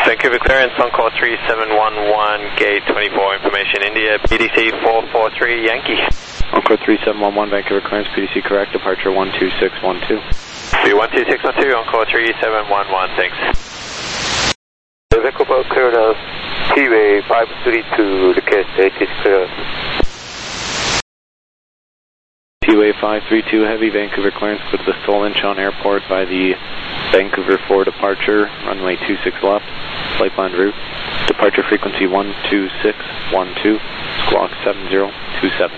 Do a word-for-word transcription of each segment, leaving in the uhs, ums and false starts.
Vancouver clearance, on call three seven one one, gate twenty-four, information India, P D C four four three, Yankee. On call three seven one one, Vancouver clearance, P D C correct, departure one two six one two. B one two six one two, on call three seven one one, thanks. Vancouver clearance, T-way five three two, request eight is clear. T-way five three two, heavy, Vancouver clearance, go to the Seoul Incheon Airport by the Vancouver four departure, runway two six left, flight plan route, departure frequency one two six one two, squawk seven zero two seven.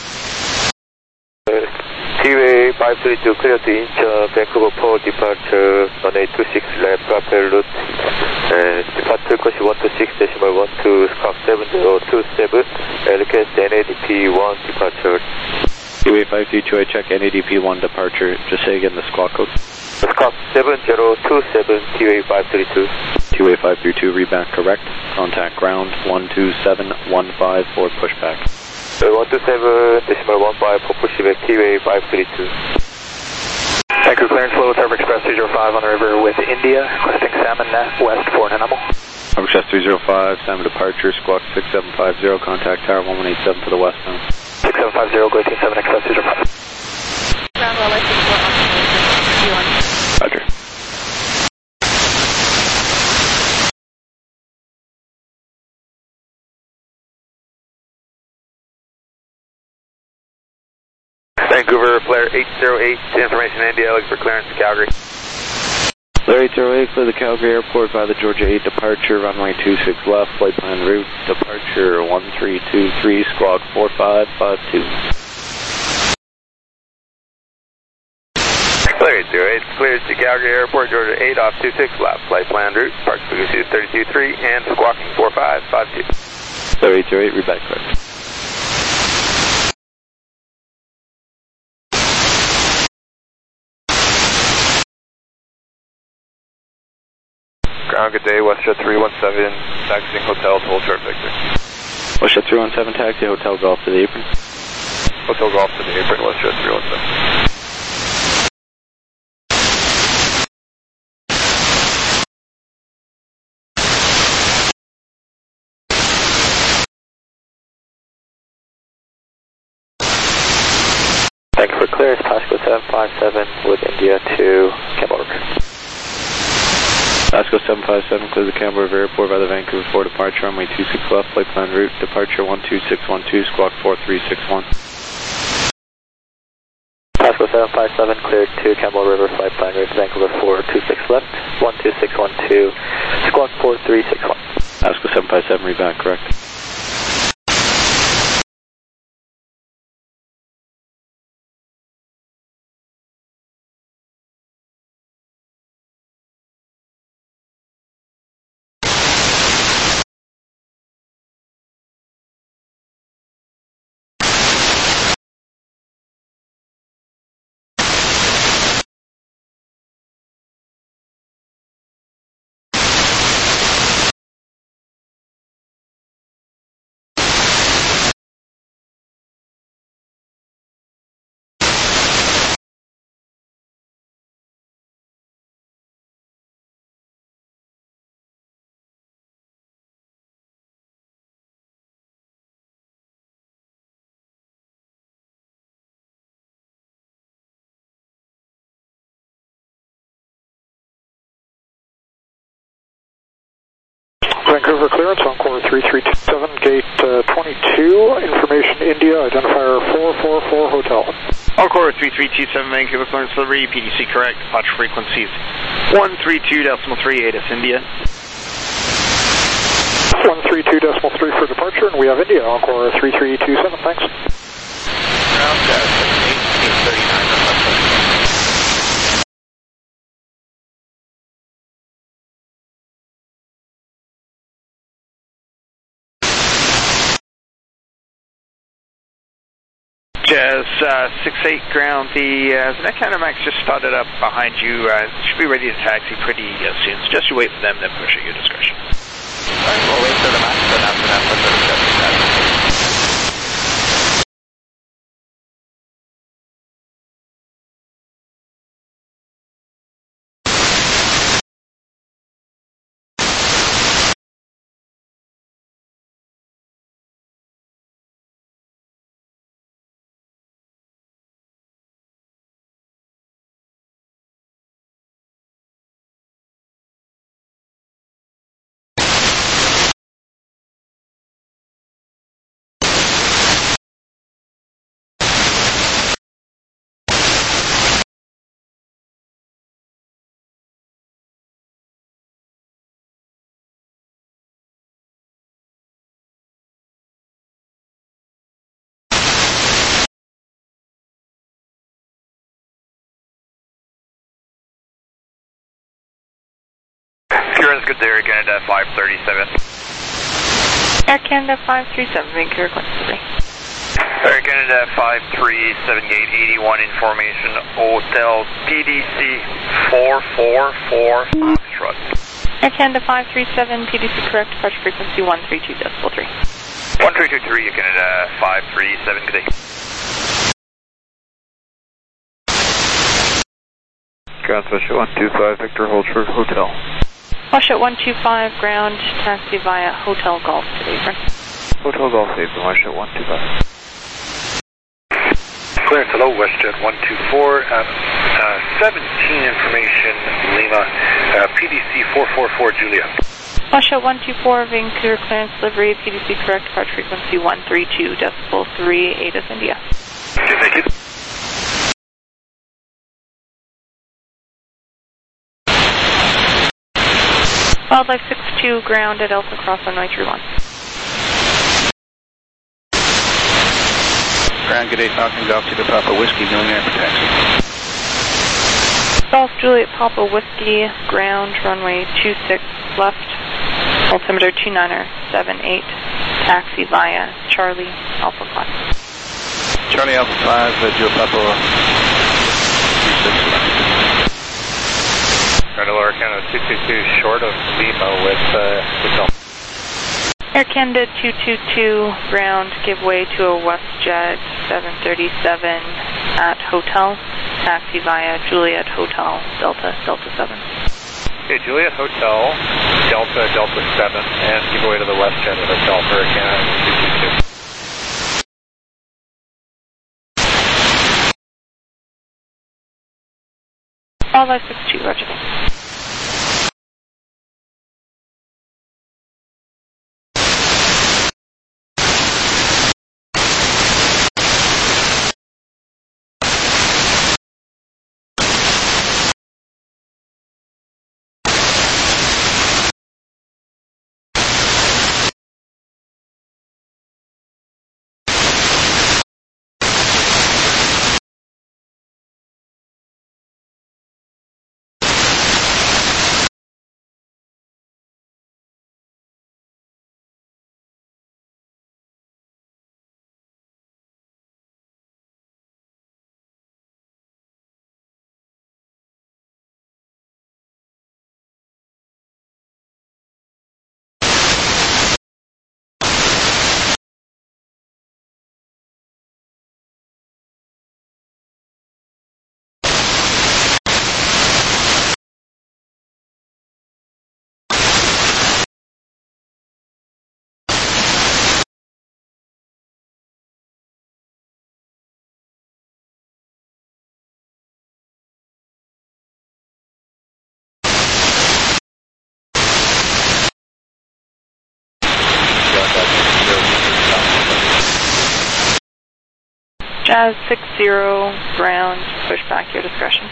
Uh, T-way five three two, clear to Incheon, Vancouver four departure, runway two six left, rappel route, uh, departure frequency one two six decimal one two, squawk seven zero two seven, uh, request N A D P one departure. T-way five three two, I check N A D P one departure, just say again the squawk code. Squawk seven zero two seven, T-way five three two. T-way five three two, read back correct, contact ground one two seven one five for pushback. Uh, one two seven decimal one five for pushback, T-way five three two. Vancouver clearance, Low Tarp Express three zero five on the river with India, requesting Salmon Net West for an animal. Tarp Express three zero five, Salmon departure, squawk six seven five zero, contact tower one one eight seven for the westbound. six seven five zero, go eighteen seven, Express three zero five. Ground level, six four one. Roger. Vancouver, flare eight zero eight, information India, looking for clearance to Calgary. Flare eight zero eight for the Calgary Airport by the Georgia eight departure, runway two six left, flight plan route, departure one three two three, squawk four five five two. Flare eight zero eight, cleared to Calgary Airport, Georgia eight off two six left, flight plan route, park frequency thirty-two three, and squawking four five five two. Flare eight zero eight, read back correct. Ground, good day, WestJet three one seven, taxiing Hotel to Hold Short Victor. WestJet three one seven, taxi, Hotel Golf to the apron. Hotel Golf to the apron, WestJet three one seven. Thank you for clearance, Pasco seven five seven with India to Campbell River. Pasco seven five seven, clear the Campbell River Airport by the Vancouver four departure, runway two six left, flight plan route, departure one two six one two, squawk four three six one. Pasco seven five seven, cleared to Campbell River, flight plan route, Vancouver four two six left, one two six one two, squawk four three six one. Pasco seven five seven, read back correct. Vancouver clearance on quarter three three two seven, gate uh, twenty-two, information India, identifier four four four Hotel. On quarter three three two seven, Vancouver clearance delivery, P D C correct, departure frequencies one three two decimal three, A D I S India. one three two decimal three for departure, and we have India on quarter three three two seven, thanks. Ground, uh, seven eight, eight thirty-nine, Jazz uh, six eight ground, the uh, Net Counter Max just started up behind you, uh, should be ready to taxi pretty uh, soon, so just you wait for them, then push at your discretion. Alright, we'll wait for the max, then after that, let's go to seven seven. Appearance good there, Canada five thirty-seven. Air Canada five three seven, Vancouver, Quebec City. Air Canada five three seven, gate eighty-one, information, Hotel P D C four four four, Foxtrot. Air Canada five three seven, P D C correct, departure frequency one three two decimal three. one three two three, Canada five three seven, good day. Transmission one two five, Victor holds for Hotel. Washout one two five, ground, taxi via Hotel Golf to Apron. Hotel Golf Apron, Washout one two five. Clearance, hello, WestJet one two four, uh, uh, seventeen information, Lima, uh, P D C four four four, Julia. Washout one two four, Vancouver clearance delivery, P D C correct, departure frequency one three two decimal three, ATIS India. Okay, thank you. Wildlife six two, ground at Alpha Cross runway three one. Ground, good day, Falcon Golf to the Papa Whiskey, million for taxi. Golf Juliet Papa Whiskey, ground, runway two six left, altimeter two nine seven eight, taxi via Charlie Alpha five. Charlie Alpha five, uh, Juliet Papa two six left. Air Canada two two two, short of Lima with uh, Hotel. Air Canada two two two, ground, give way to a WestJet seven thirty-seven at Hotel, taxi via Juliet Hotel, Delta, Delta seven. Okay, Juliet Hotel, Delta, Delta seven, and give way to the WestJet at Hotel for Air Canada two two two. Wildlife six two, roger. Jazz six zero, ground, push back your discretion.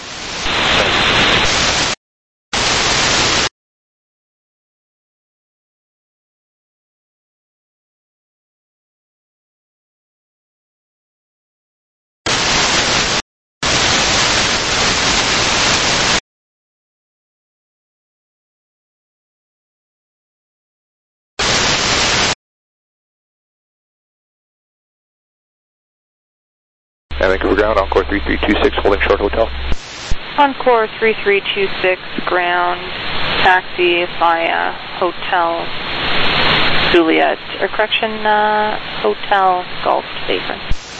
Vancouver ground, Encore three three two six, holding short Hotel. Encore three three two six, ground, taxi via Hotel Juliet, or correction, uh, Hotel Golf to the Apron.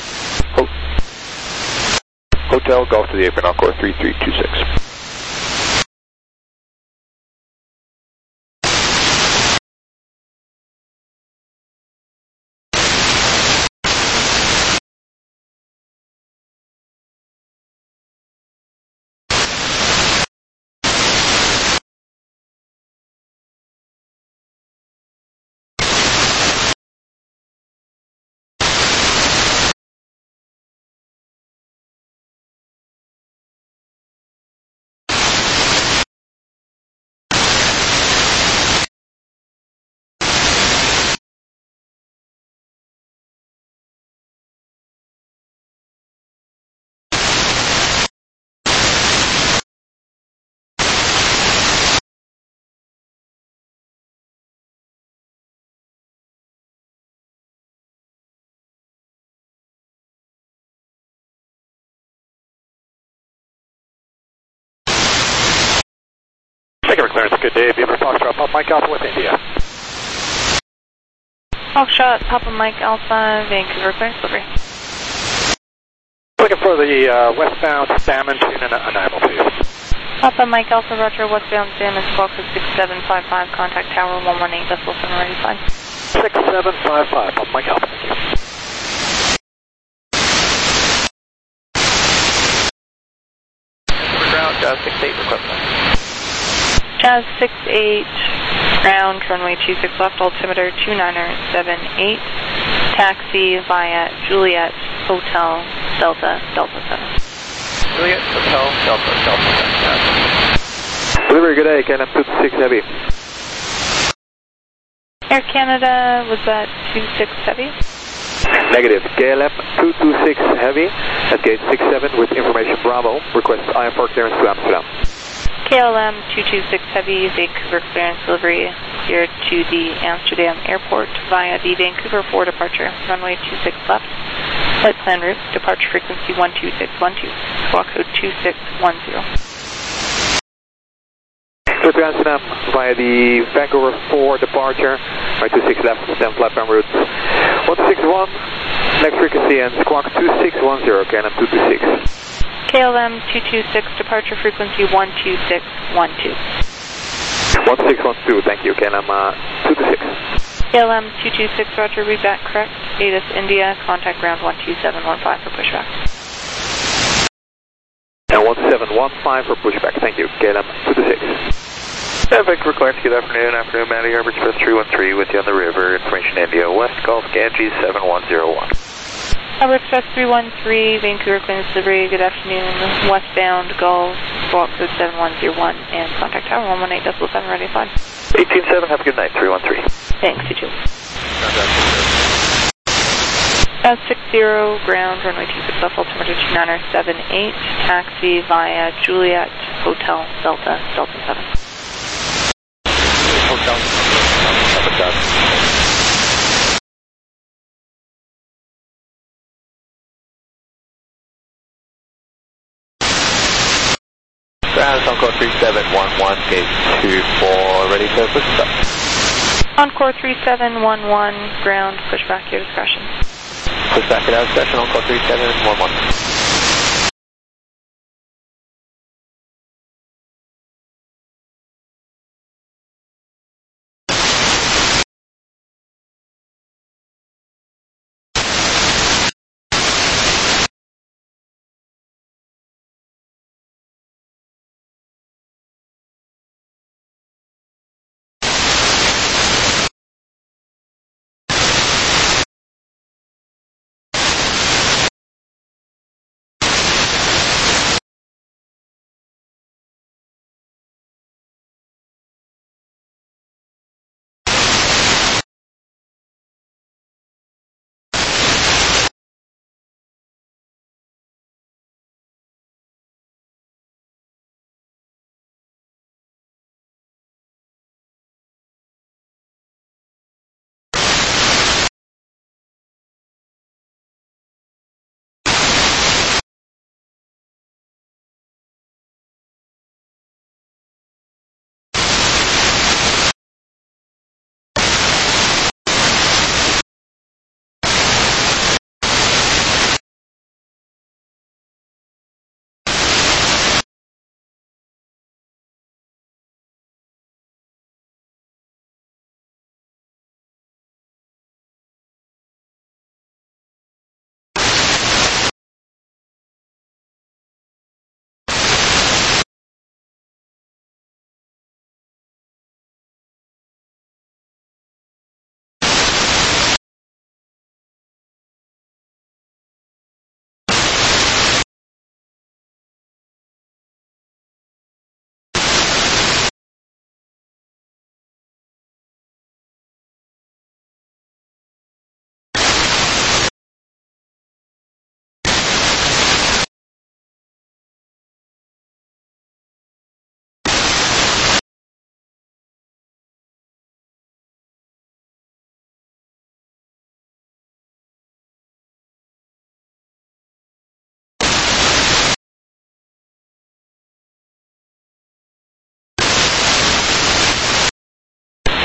Ho Hotel Golf to the Apron, Encore three three two six. Vancouver clearance, good day. Beaver Foxtrot, Pop Mike Alpha with India. Foxtrot, Papa Mike Alpha, Vancouver clearance, delivery. Looking for the uh, westbound Salmon tune and Anival, please. Papa Mike Alpha, Roger, westbound Salmon, squawk code six seven five five, contact tower one one eight, decimal seven ready five. six seven five five, Papa Mike Alpha, thank you. Ground, Jazz six eight, request line. Jazz six eight, ground, runway two six left, altimeter two niner seven eight, taxi via Juliet Hotel Delta Delta seven. Juliet Hotel Delta Delta seven. Delivery, good day, K L M two two six Heavy. Air Canada, was that two six Heavy? Negative, K L M two two six Heavy at gate six seven with information Bravo. Request I F R clearance to Amsterdam. K L M two two six Heavy, Vancouver clearance delivery here to the Amsterdam airport via the Vancouver four departure, runway two six left, flight plan route, departure frequency one two six one two, squawk code two six one zero. Clear to Amsterdam via the Vancouver four departure, right two six left, then flight plan route one two six one, next frequency and squawk two six one zero, K L M two two six. K L M two two six, departure frequency one two six one two. one six one two, thank you, K L M uh, two two six. K L M two two six, Roger, read back correct. Status India, contact ground one two seven one five for pushback. And one seven one five for pushback, thank you, K L M two two six. Yeah, Vancouver clearance, good afternoon, afternoon, Matty Harbor Express three one three with you on the river, information India, West Gulf, Ganges seven one zero one. Harbor Express three one three, Vancouver clearance delivery, good afternoon, westbound Gulf, squawk code seven one zero one, and contact tower one one eight, decimal seven, ready five. eighteen seven, have a good night, three one three. Thanks, you too. Jazz six zero, ground, runway two six left, altimeter two niner seven eight, taxi via Juliet Hotel Delta Delta seven. Hotel Delta Delta. Ground, Encore three seven one one, gate two four, ready to push back. Encore three seven one one, ground, pushback, your discretion. Pushback at our discretion, Encore three seven one one.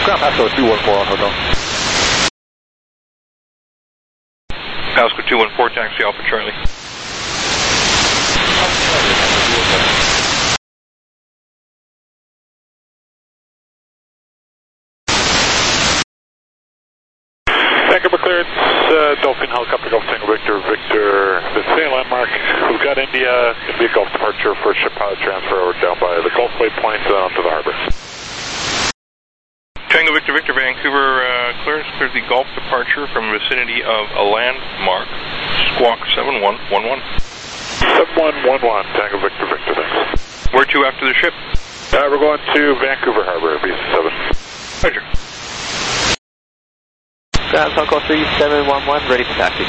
Ground Pasco two one four on Hotel. Pasco two one four, taxi Alpha Charlie. Vancouver clearance, uh, Dolphin helicopter Golf Tango Victor, Victor, the same landmark. We've got India, going to be a Gulf departure for ship pilot transfer over down by the Gulf Waypoint uh, onto the harbor. Tango Victor, Victor, Vancouver, uh, clearance cleared the Gulf departure from the vicinity of a landmark, squawk seven one one one. seven one one one, Tango Victor, Victor, thanks. Where to after the ship? Uh, we're going to Vancouver Harbor, V seven. Roger. Ground Concord three seven one one, ready for taxi.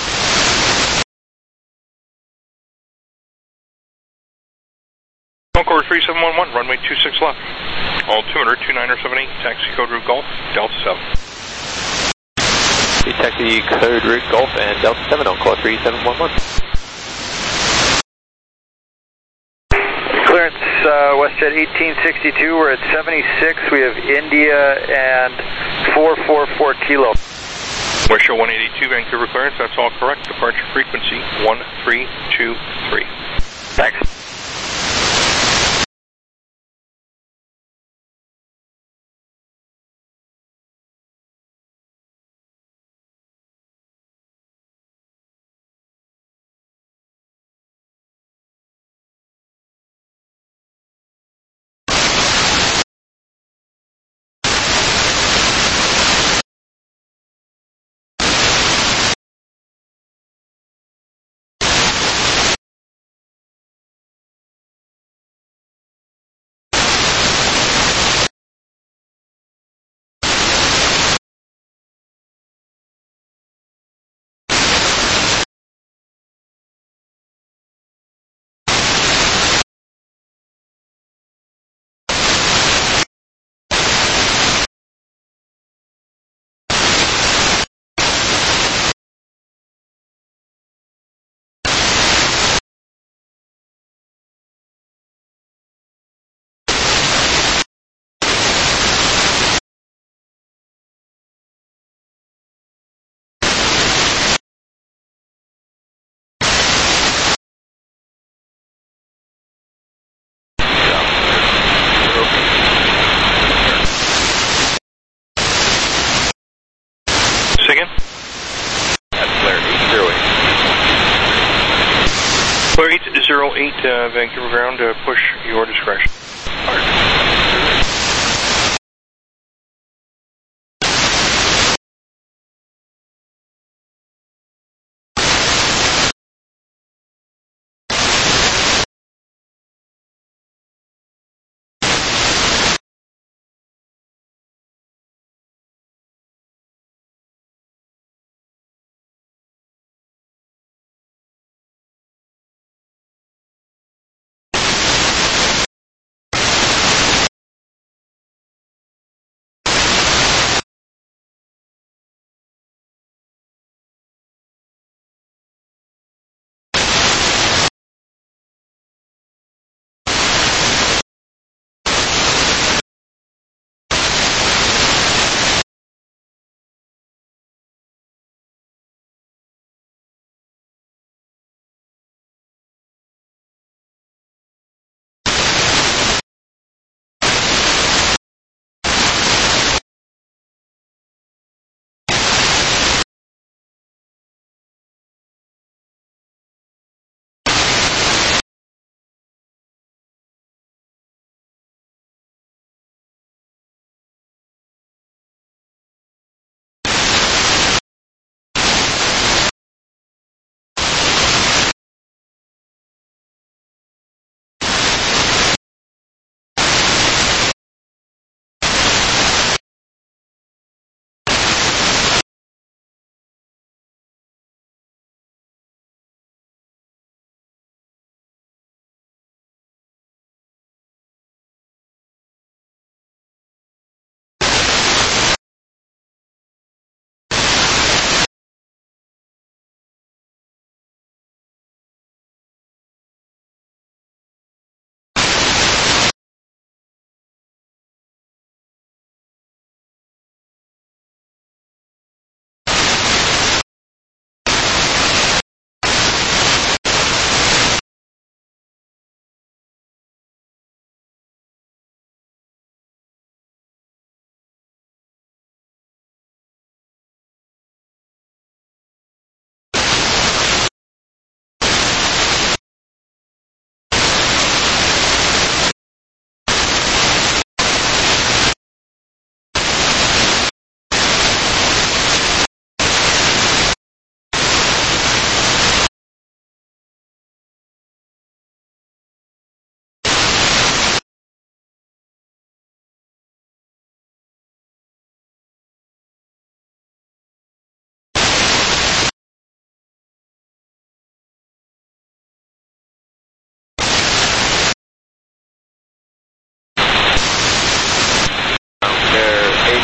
Concord three seven one one, runway two six left. Altimeter two nine seven eight, taxi code route Golf, Delta seven. Taxi code route Golf and Delta seven on call three seven one one. Clearance uh, WestJet eighteen sixty-two, we're at seventy-six, we have India and four four four kilo. Westshore one eighty-two, Vancouver clearance, that's all correct. Departure frequency one three two three. Thanks. Clear eight zero eight, uh, Vancouver ground, uh, push your discretion.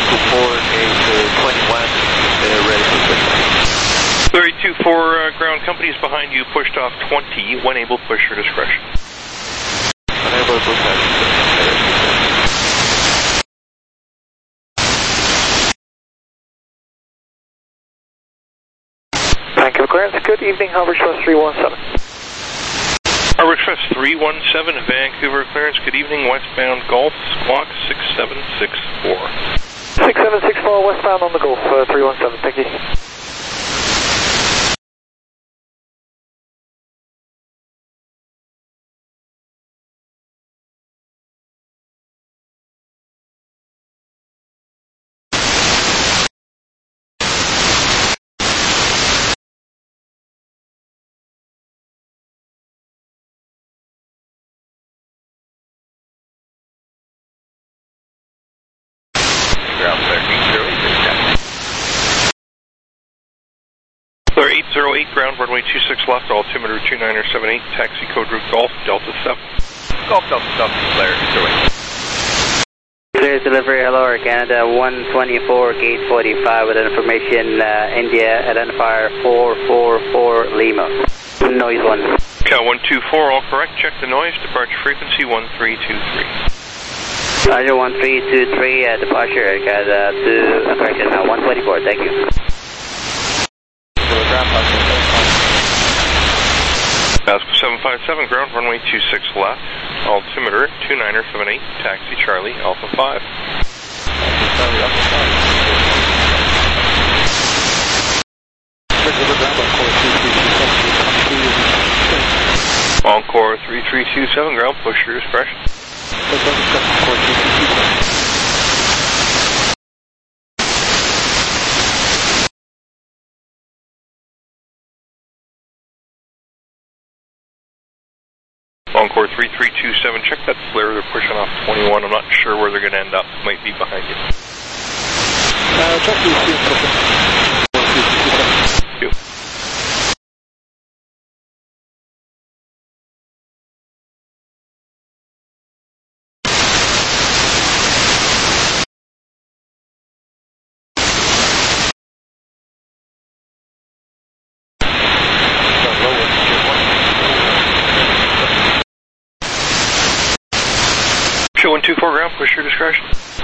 two four, gate twenty-one, uh, ready for push. thirty-two four, uh, ground companies behind you, pushed off twenty, when able, push your discretion. Unable to push out. Thank you for clearance. Good evening, Harvard Express three one seven. Harvard Express three one seven, Vancouver clearance. Good evening, westbound Gulf, squawk six seven six four. six seven six four, westbound on the Gulf, uh, three one seven, thank you. eight zero eight, ground runway two six left, altimeter two niner seven eight, taxi code route Golf, Delta seven. Golf Delta seven, Claire, zero eight. Clear delivery, hello, Air Canada, one twenty-four, gate forty-five, with information, uh, India, identifier four four four, Lima. Noise one. Cal one two four, all correct, check the noise, departure frequency one three two three. Roger, one three two three, uh, departure, Air Canada, to, uh, correction, uh, one twenty-four, thank you. Pasco seven five seven, ground runway two six left, altimeter two niner seven eight, taxi Charlie, Alpha five. Charlie, Alpha five. Encore three three two seven, ground, push your discretion. Encore three three two seven, check that flare, they're pushing off twenty-one, I'm not sure where they're going to end up, might be behind you. Uh, check the Thank you. Show one two four, ground, push your discretion.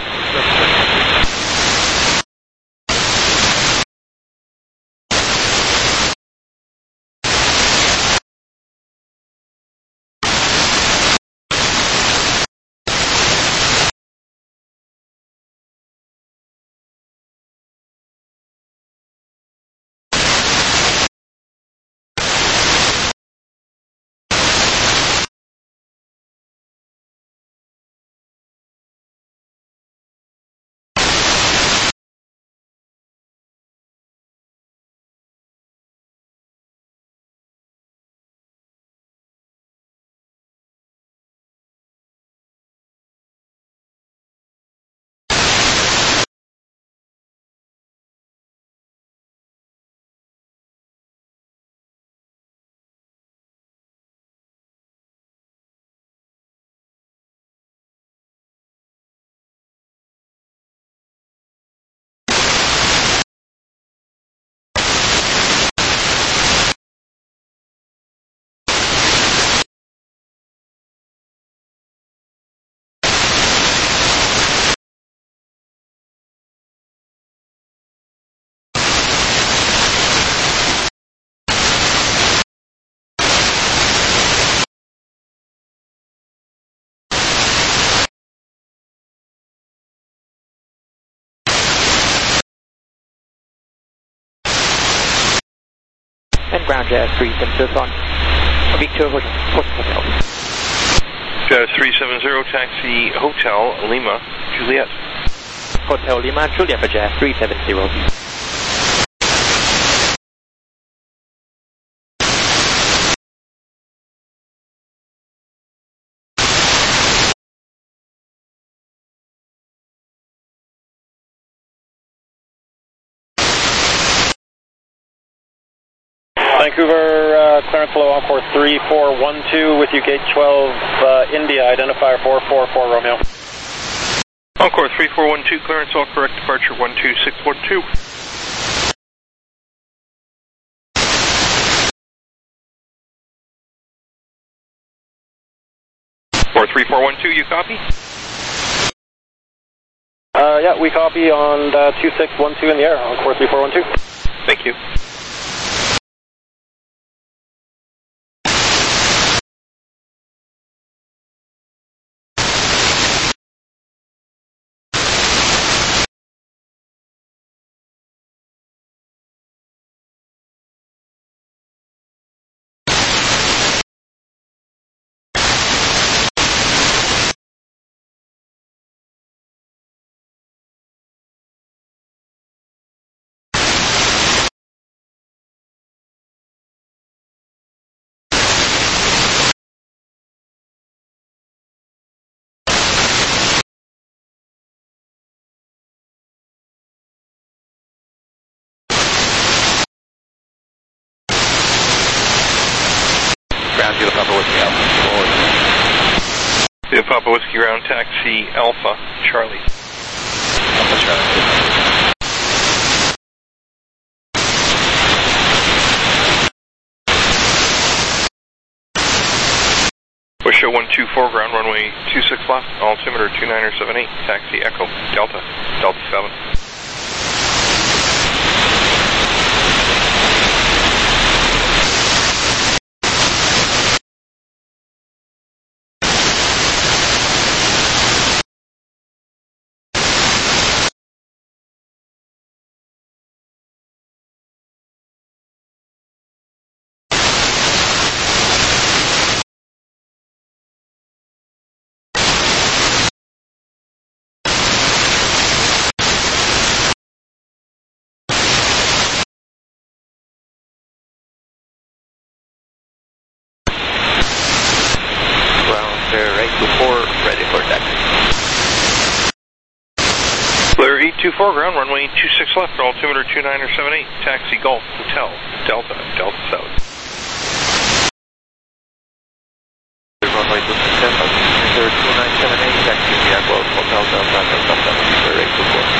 And ground Jazz three seven zero on Victor Hotel. Jazz three seven zero, taxi Hotel Lima, Juliet. Hotel Lima, Juliet for Jazz three seven zero. Vancouver, uh, clearance below Encore three four one two with you, gate twelve, uh, India, identifier four four four Romeo. Encore three four one two, clearance, all correct, departure one two six one two. Or three four one two, you copy? Uh, yeah, we copy on uh, two six one two in the air, on course three four one two. Thank you. Ground zero Papa Whiskey Alpha. Forward. The Papa Whiskey Round, taxi Alpha Charlie. Alpha Charlie. Wisho one two four, ground runway two six left, altimeter two niner seven eight, taxi Echo Delta, Delta seven. Clear eight two four, ground runway two six left, altimeter two niner seven eight, taxi Golf Hotel Delta, Delta seven. Runway two six left, altimeter two nine seven eight, taxi Golf Hotel Delta, Delta seven, clear eight two four.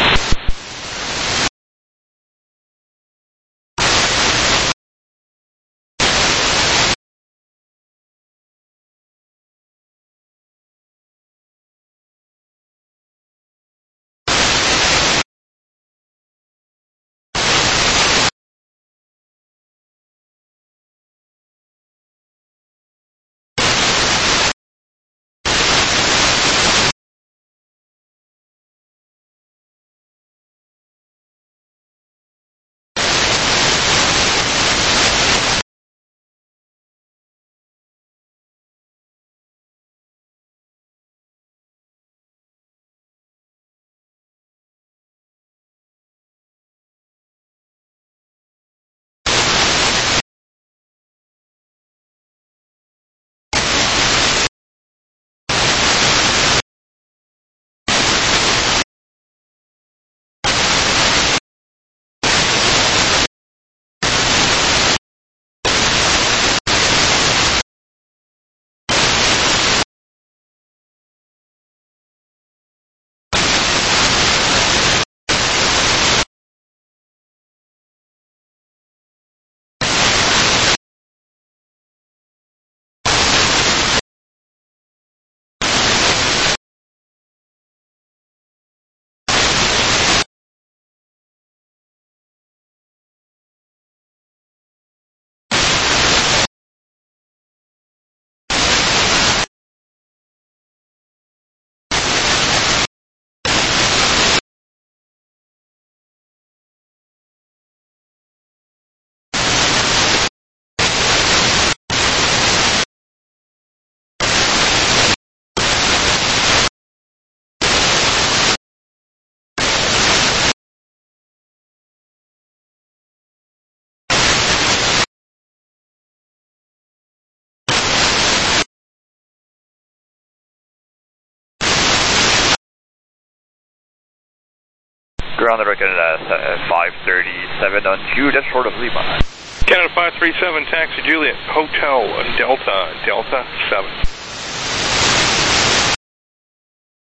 Ground record at five thirty-seven on Juliet, short of Lima. Canada five three seven, taxi Juliet, Hotel Delta, Delta seven.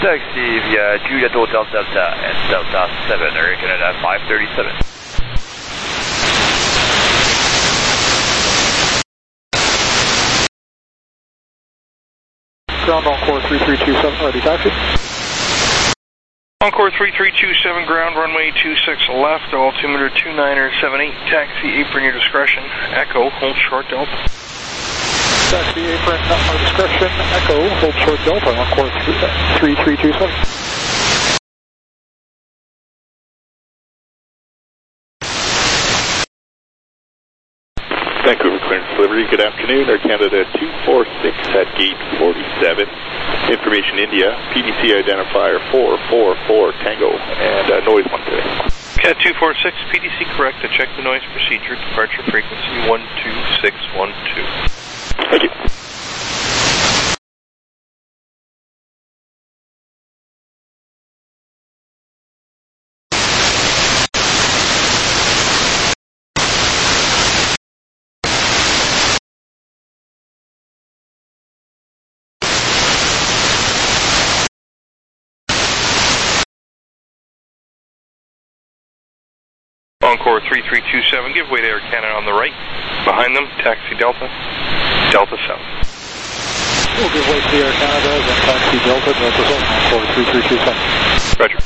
Taxi via Juliet Hotel Delta and Delta seven, Air Canada five thirty-seven. Ground Encore three three two seven, ready taxi. Encore three three two seven, ground runway two six left, altimeter two niner seven eight, taxi apron your discretion, Echo, hold short Delta. Taxi apron our discretion, Echo, hold short Delta, Encore three three two seven. Vancouver clearance delivery, good afternoon, Air Canada two four six at gate forty-seven. Information India, P D C identifier four four four Tango, and uh, noise one today. Cat two four six, P D C correct to check the noise procedure, departure frequency one two six one two. Thank you. Encore three three two seven, give way to Air Canada on the right. Behind them, taxi Delta, Delta seven. We'll give way to Air Canada, then taxi Delta, Delta seven, Encore three three two seven. Roger.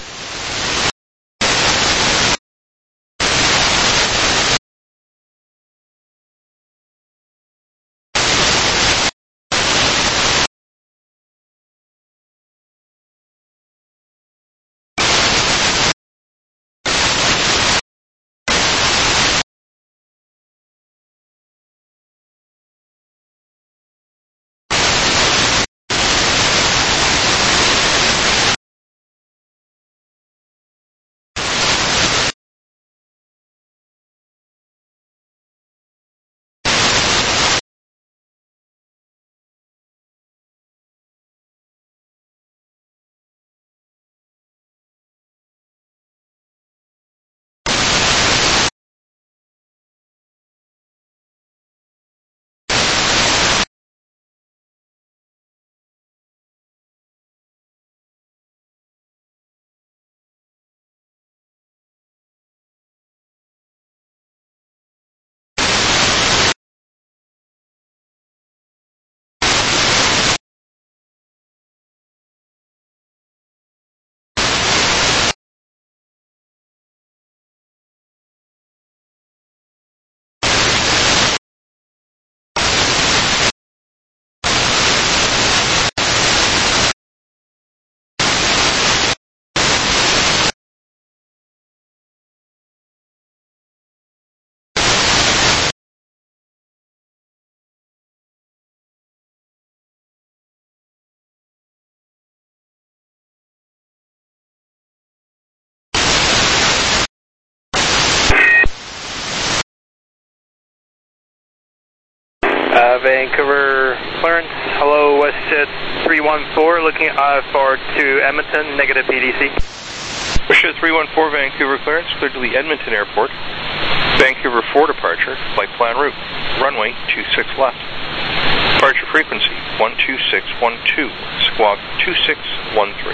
Uh, Vancouver clearance, hello, WestJet three one four, looking I F R to Edmonton, negative P D C. WestJet three one four, Vancouver clearance, cleared to the Edmonton Airport. Vancouver four departure, flight plan route, runway two six left. Departure frequency one two six one two, squawk two six one three.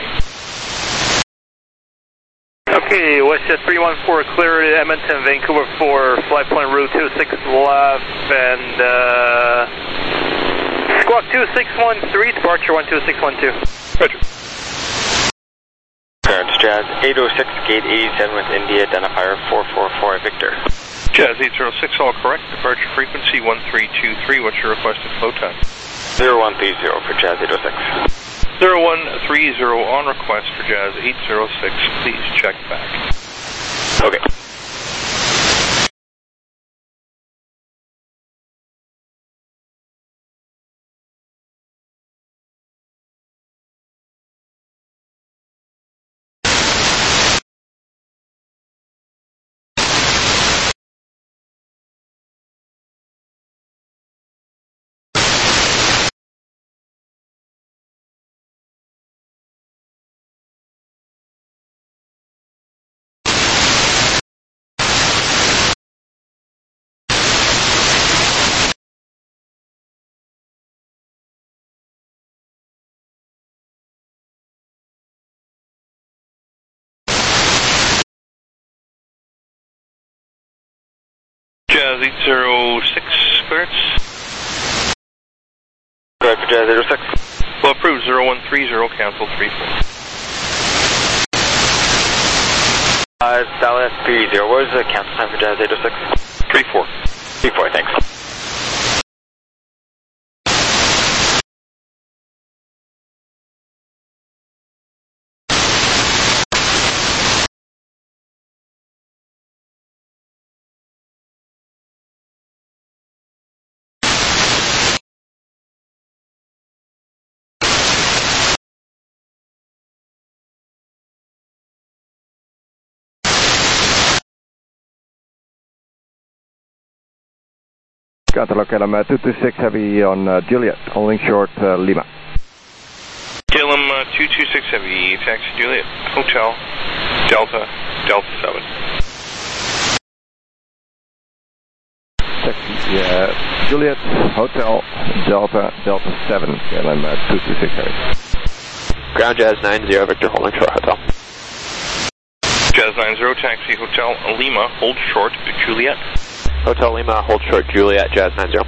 Okay, WestJet three one four, clear to Edmonton, Vancouver four, flight plan route two six left, and uh, squawk two six one three, departure one two six one two. Roger. Clearance Jazz eight oh six, gate eighty-seven with India, identifier four four four Victor. Jazz eight oh six, all correct, departure frequency one three two three, what's your requested flow time? zero one three zero for Jazz eight oh six. zero one three zero on request for Jazz eight oh six, please check back. Okay. Jazz eight zero six, clearance. Correct for Jazz eight zero six. Well, approved, zero one three zero, cancel three four. Uh, Dallas three zero, what is the cancel time for Jazz eight zero six? three four. three four, thanks. Got the locate, I'm uh, two two six Heavy on uh, Juliet, holding short uh, Lima. K L M uh, two two six Heavy, taxi Juliet, Hotel, Delta, Delta seven. Taxi, uh, Juliet, Hotel, Delta, Delta seven, K L M uh, two two six Heavy. Ground Jazz nine zero, Victor, holding short, Hotel. Jazz nine zero, taxi Hotel Lima, hold short, Juliet. Hotel Lima, hold short, Juliet, Jazz nine zero.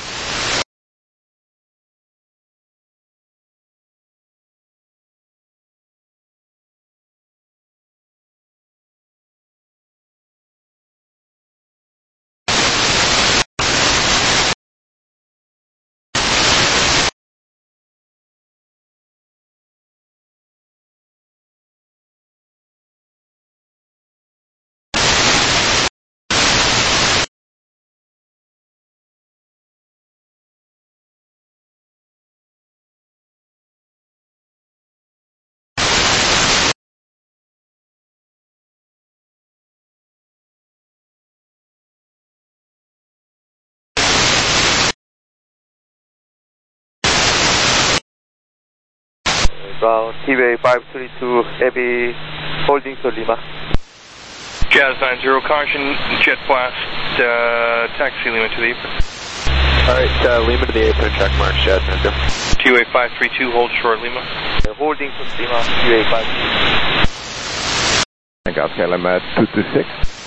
Ground T V A five three two Heavy, holding to Lima. Jazz nine zero, caution, jet blast, uh, taxi Lima to the apron. Alright, uh, Lima to the apron, check marks, Jazz nine zero. T V A five three two, hold short Lima. Uh, holding to Lima, T V A five three two. I got K L M uh, two two six.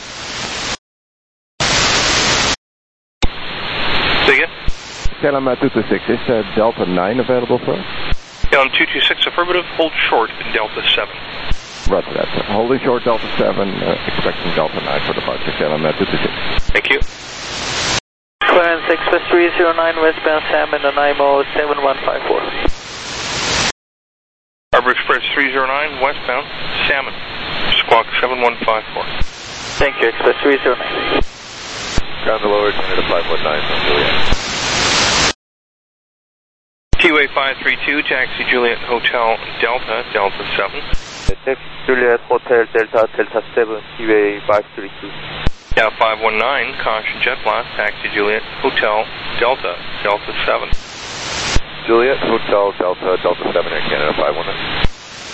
Say again? K L M uh, two two six, is uh, Delta nine available for us? K L M two two six, affirmative, hold short, Delta seven. Roger that. Holding short Delta seven, uh, expecting Delta nine for departure, K L M uh, two two six. Thank you. Clearance Express three zero nine, westbound Salmon on I M O seven one five four. Harbor Express three zero nine, westbound, Salmon, squawk seven one five four. Thank you, Express three zero nine. Ground the lower, turn to five one nine from Juliet. T V A five three two, taxi Juliet Hotel Delta, Delta seven. Taxi Juliet Hotel Delta, Delta seven, T V A five three two. Yeah, five one nine, caution jet blast, taxi Juliet Hotel Delta, Delta seven. Juliet Hotel Delta, Delta seven, Air Canada five one nine.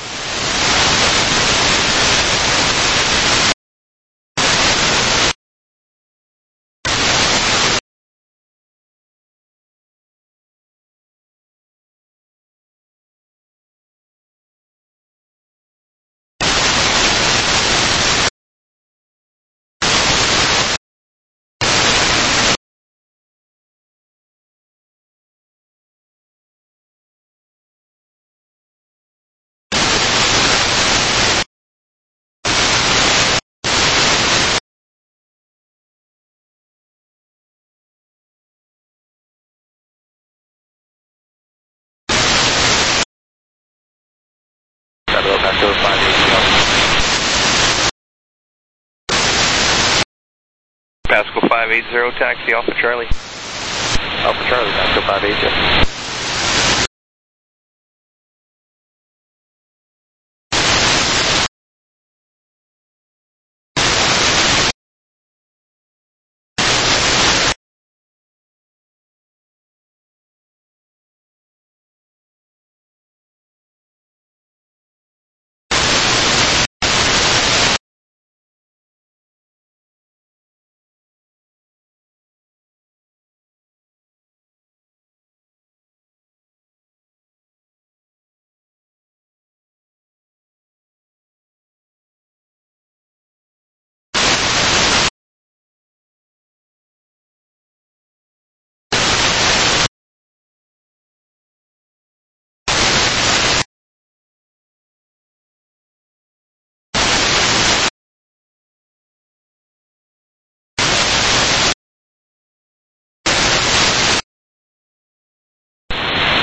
Pascal five eight zero, taxi Alpha Charlie. Alpha Charlie, Pascal five eight zero.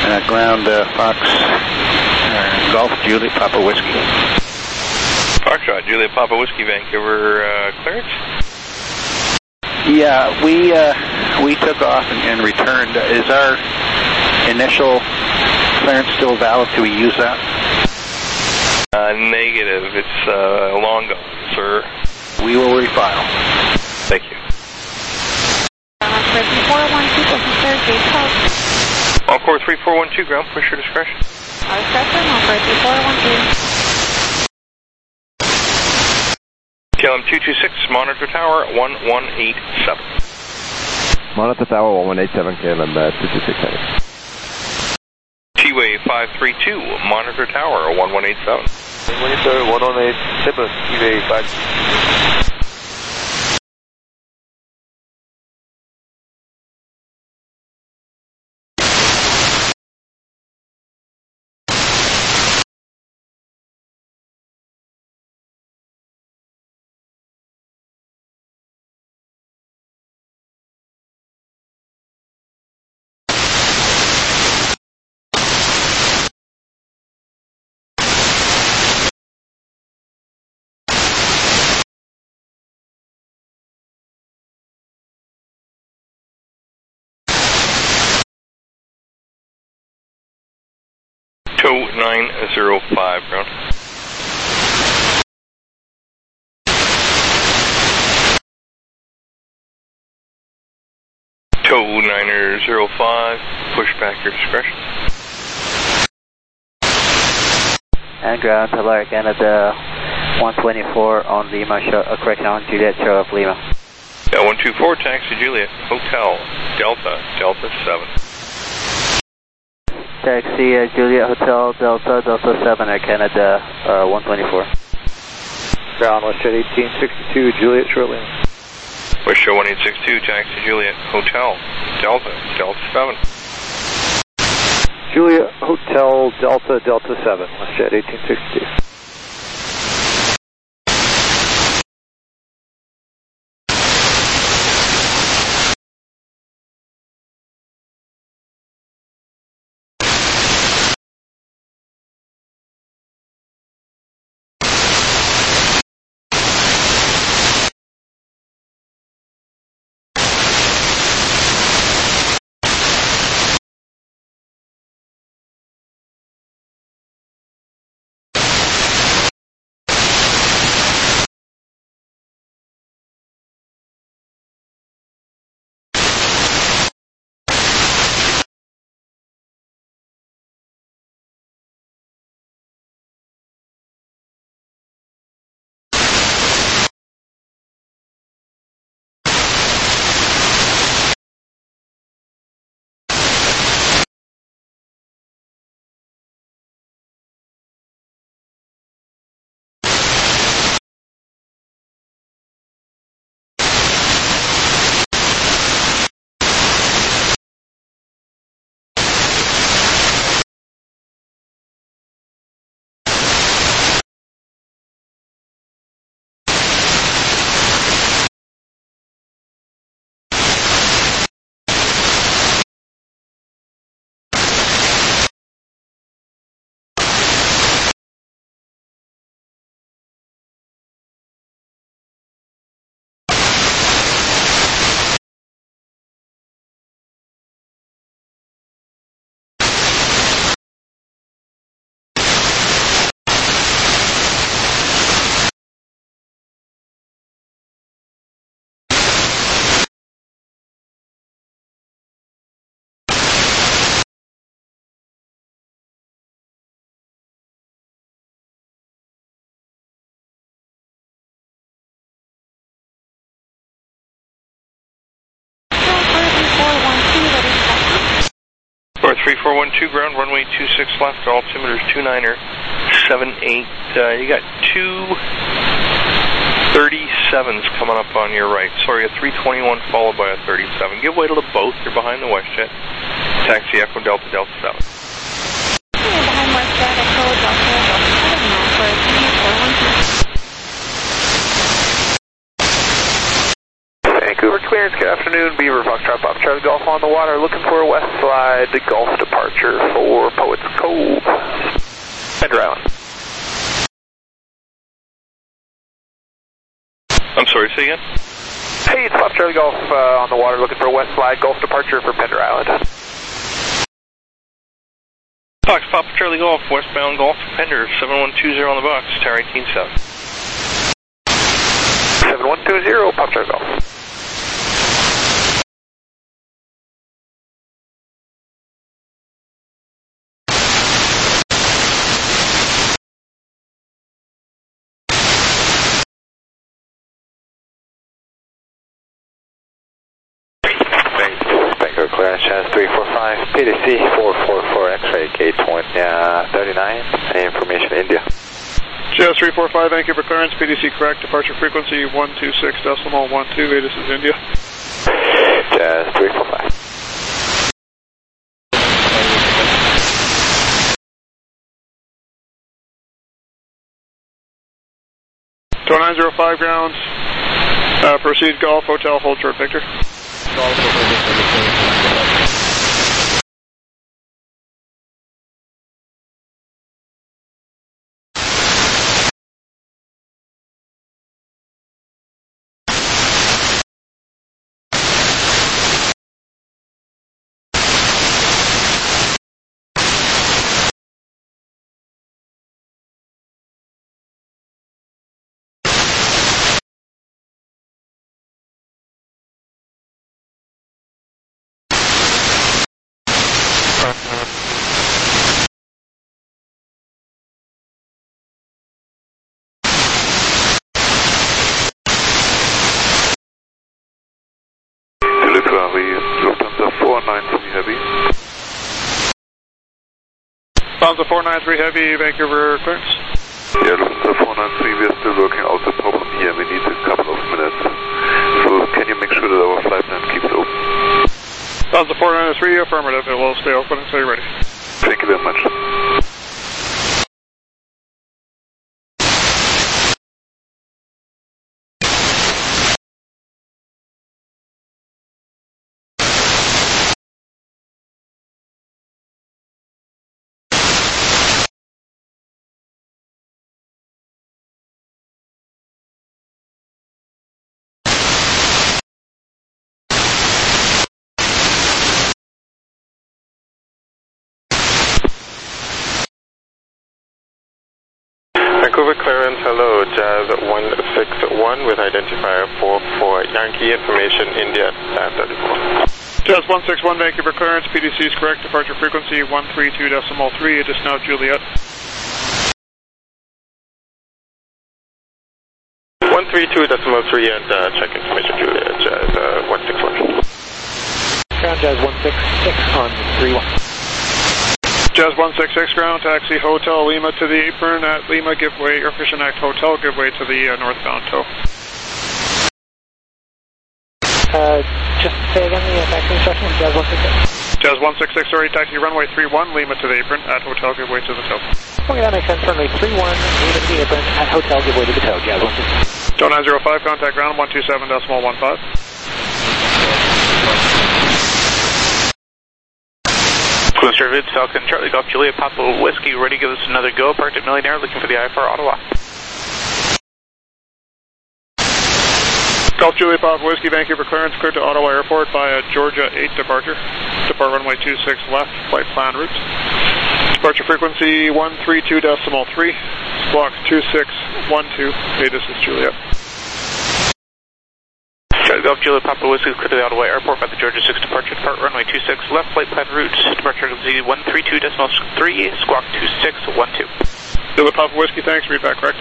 Uh, ground uh, Fox, uh, Golf, Juliet, Papa Whiskey. Foxtrot, Juliet, Papa Whiskey, Vancouver, uh, clearance? Yeah, we uh, we took off and, and returned. Is our initial clearance still valid? Do we use that? Uh, negative. It's uh, long gone, sir. We will refile. Thank you. Encore three four one two, ground, push your discretion. K L M two two six, monitor tower one one eight seven. Monitor tower one one eight seven, K L M uh, two two six. T-Way five three two, monitor tower one one eight seven. Monitor one one eight seven, T-Way five. nine zero five, ground. Tow nine zero five, push back your discretion. And ground, Hello Canada one twenty-four on Lima, show, uh, correction on Juliet, show of Lima. Yeah, one two four, taxi Juliet, Hotel, Delta, Delta seven. Taxi uh, Juliet Hotel Delta Delta seven Air Canada uh, one twenty-four. Ground WestJet eighteen sixty-two Juliet shortly. WestJet one eight six two, taxi Juliet Hotel Delta Delta seven. Juliet Hotel Delta Delta seven, WestJet eighteen sixty-two. three four one two, ground, runway two six left, altimeter two niner seven eight. Uh, you got two thirty-sevens coming up on your right. Sorry, a three twenty-one followed by a thirty-seven. Give way to the both. You're behind the WestJet. Taxi Echo Delta Delta seven. Behind WestJet, Echo Delta Delta seven, now for three four one two. Vancouver clearance, good afternoon. Beaver Foxtrot Bob Charlie Golf on the water, looking for a west slide Gulf departure for Poets Cove. Pender Island. I'm sorry, say again? Hey, it's Bob Charlie Golf uh, on the water, looking for a west slide Gulf departure for Pender Island. Fox, Papa Charlie Golf, westbound Golf Pender, seven one two zero on the box, tower eighteen seven. seven one two zero, Papa Charlie Golf. Vancouver clearance, chance three four five, P D C four four four X-ray, gate thirty-nine, information India. Jazz three four five, Vancouver clearance, P D C correct, departure frequency one two six decimal one two, this is India. Jazz three four five. two nine zero five grounds, uh, proceed Golf, Hotel, hold short Victor. Lufthansa four nine three Heavy. Lufthansa four nine three Heavy, Vancouver clearance. Yeah, Lufthansa four nine three, we are still working out the problem here. We need a couple of minutes. So can you make sure that our flight plan keeps open? Lufthansa four nine three, affirmative. It will stay open until you're ready. Thank you very much. Vancouver clearance, hello, Jazz one six one with identifier four four Yankee, information India, time thirty-four. Jazz one six one, Vancouver clearance, P D C is correct, departure frequency one three two decimal three, it is now Juliet. one three two decimal three and uh, check information Juliet, Jazz uh, one six one. Ground Jazz one six six on three one. Jazz one six six ground, taxi Hotel Lima to the apron at Lima, give way, or Fish and Act Hotel, give way to the uh, northbound tow. Uh, just say again the uh, taxi instructions, Jazz one six six. Jazz one six six, sorry, taxi runway three one, Lima to the apron, at Hotel, give way to the tow. Okay, that makes sense, runway three one, Lima to the apron, at Hotel, give way to the tow, Jazz one six six. two nine zero five, contact ground one two seven decimal one five. Close David, Falcon, Charlie Golf, Juliet, Papa Whiskey, ready to give us another go. Parked at Millionaire, looking for the I four Ottawa. Golf Juliet, Papa Whiskey, Vancouver clearance, cleared to Ottawa Airport via Georgia eight departure. Depart runway two six left, flight plan route. Departure frequency one three two decimal three, squawk two six one two, hey, this is Juliet. Charlie Golf, Juliet, Papa Whiskey, cleared to the Ottawa Airport by the Georgia six departure. Depart runway two six left, flight plan route. Departure frequency one three two decimal three, squawk two six one two. Juliet, Papa Whiskey, thanks, read back correct.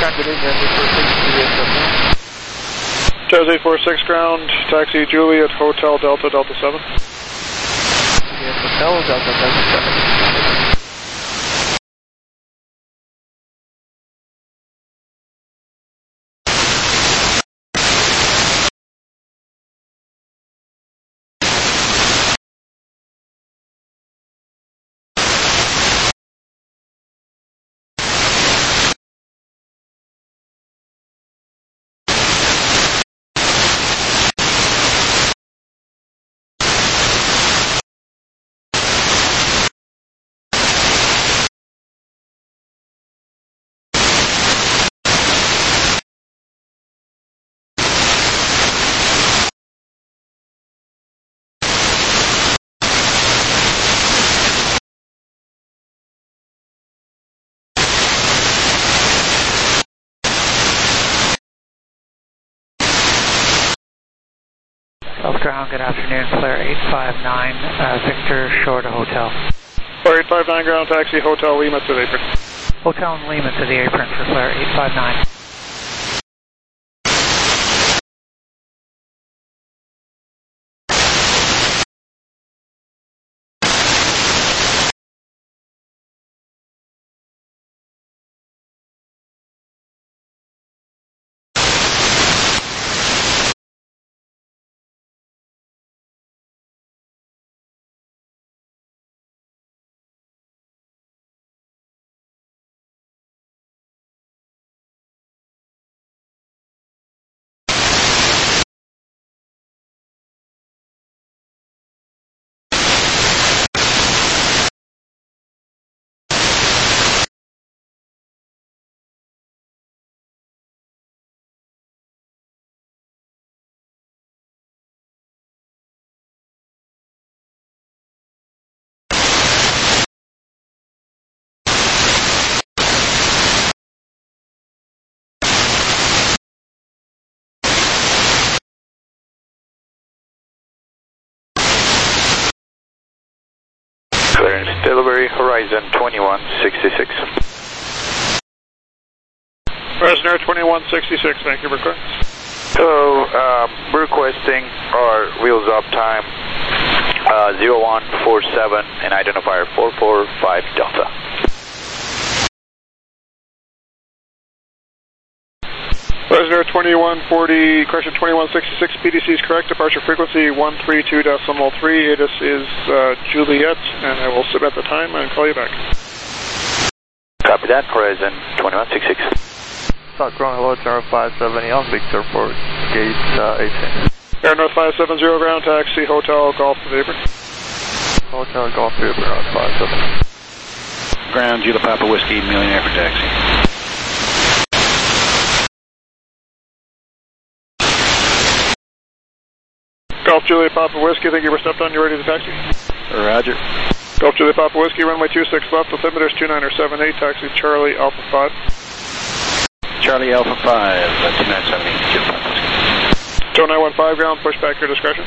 Ground, good evening, eight four six, Juliet, Delta. Jazz eight four six ground, taxi Juliet, Hotel Delta, Delta seven. Juliet, Hotel, Delta, Delta seven. South Ground, good afternoon, Flare eight five nine, uh, Victor, shore to Hotel. Flare eight five nine ground, taxi Hotel Lima to the apron. Hotel and Lima to the apron for Flare eight five nine. Clearance, Delaware Horizon twenty-one sixty-six. Horizon Air twenty-one sixty-six, Vancouver clearance. So, um, requesting our wheels up time uh, zero one four seven and identifier four four five Delta. Horizon Air twenty-one forty, correction twenty-one sixty-six, P D C is correct, departure frequency one three two decimal three, A T I S is uh, Juliet, and I will submit the time and call you back. Copy that, Horizon twenty-one sixty-six. South Ground, hello, Tower five seventy on Victor for gate uh, eighteen. Air North five seven zero ground, taxi Hotel Golf to the apron. Hotel Golf to the apron on five seven. Ground, Judah Papa Whiskey, Millionaire for taxi. Golf Juliet Papa Whiskey, thank you for stepped on, you ready to taxi? Roger. Golf Juliet Papa Whiskey, runway two six left, altimeter is two nine seven eight, taxi Charlie Alpha five. Charlie Alpha five, two nine seven eight, Judah Papa Whiskey. two nine one five ground, push back your discretion.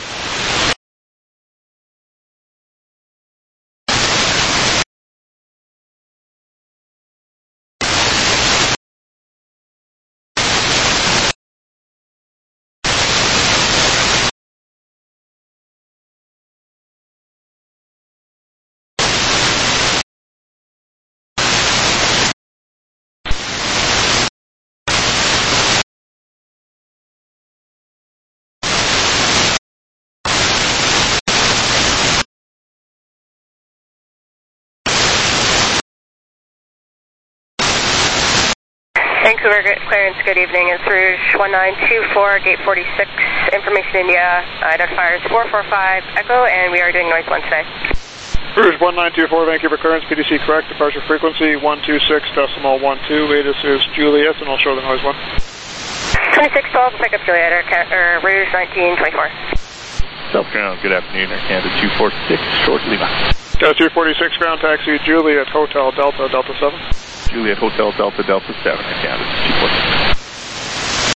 Vancouver clearance, good evening. It's Rouge one nine two four, gate forty-six, Information India, identifiers four four five Echo, and we are doing noise one today. Rouge one nine two four, Vancouver clearance, P D C correct, departure frequency one two six decimal one two, A T I S is Juliet, and I'll show the noise one. twenty-six twelve, pick up Juliet, or, or Rouge nineteen twenty-four. South Ground, good afternoon, Air Canada two four six, short Lima. Got two forty-six ground, taxi Juliet, Hotel Delta, Delta seven. Juliet Hotel Delta Delta seven, Air Canada two four six.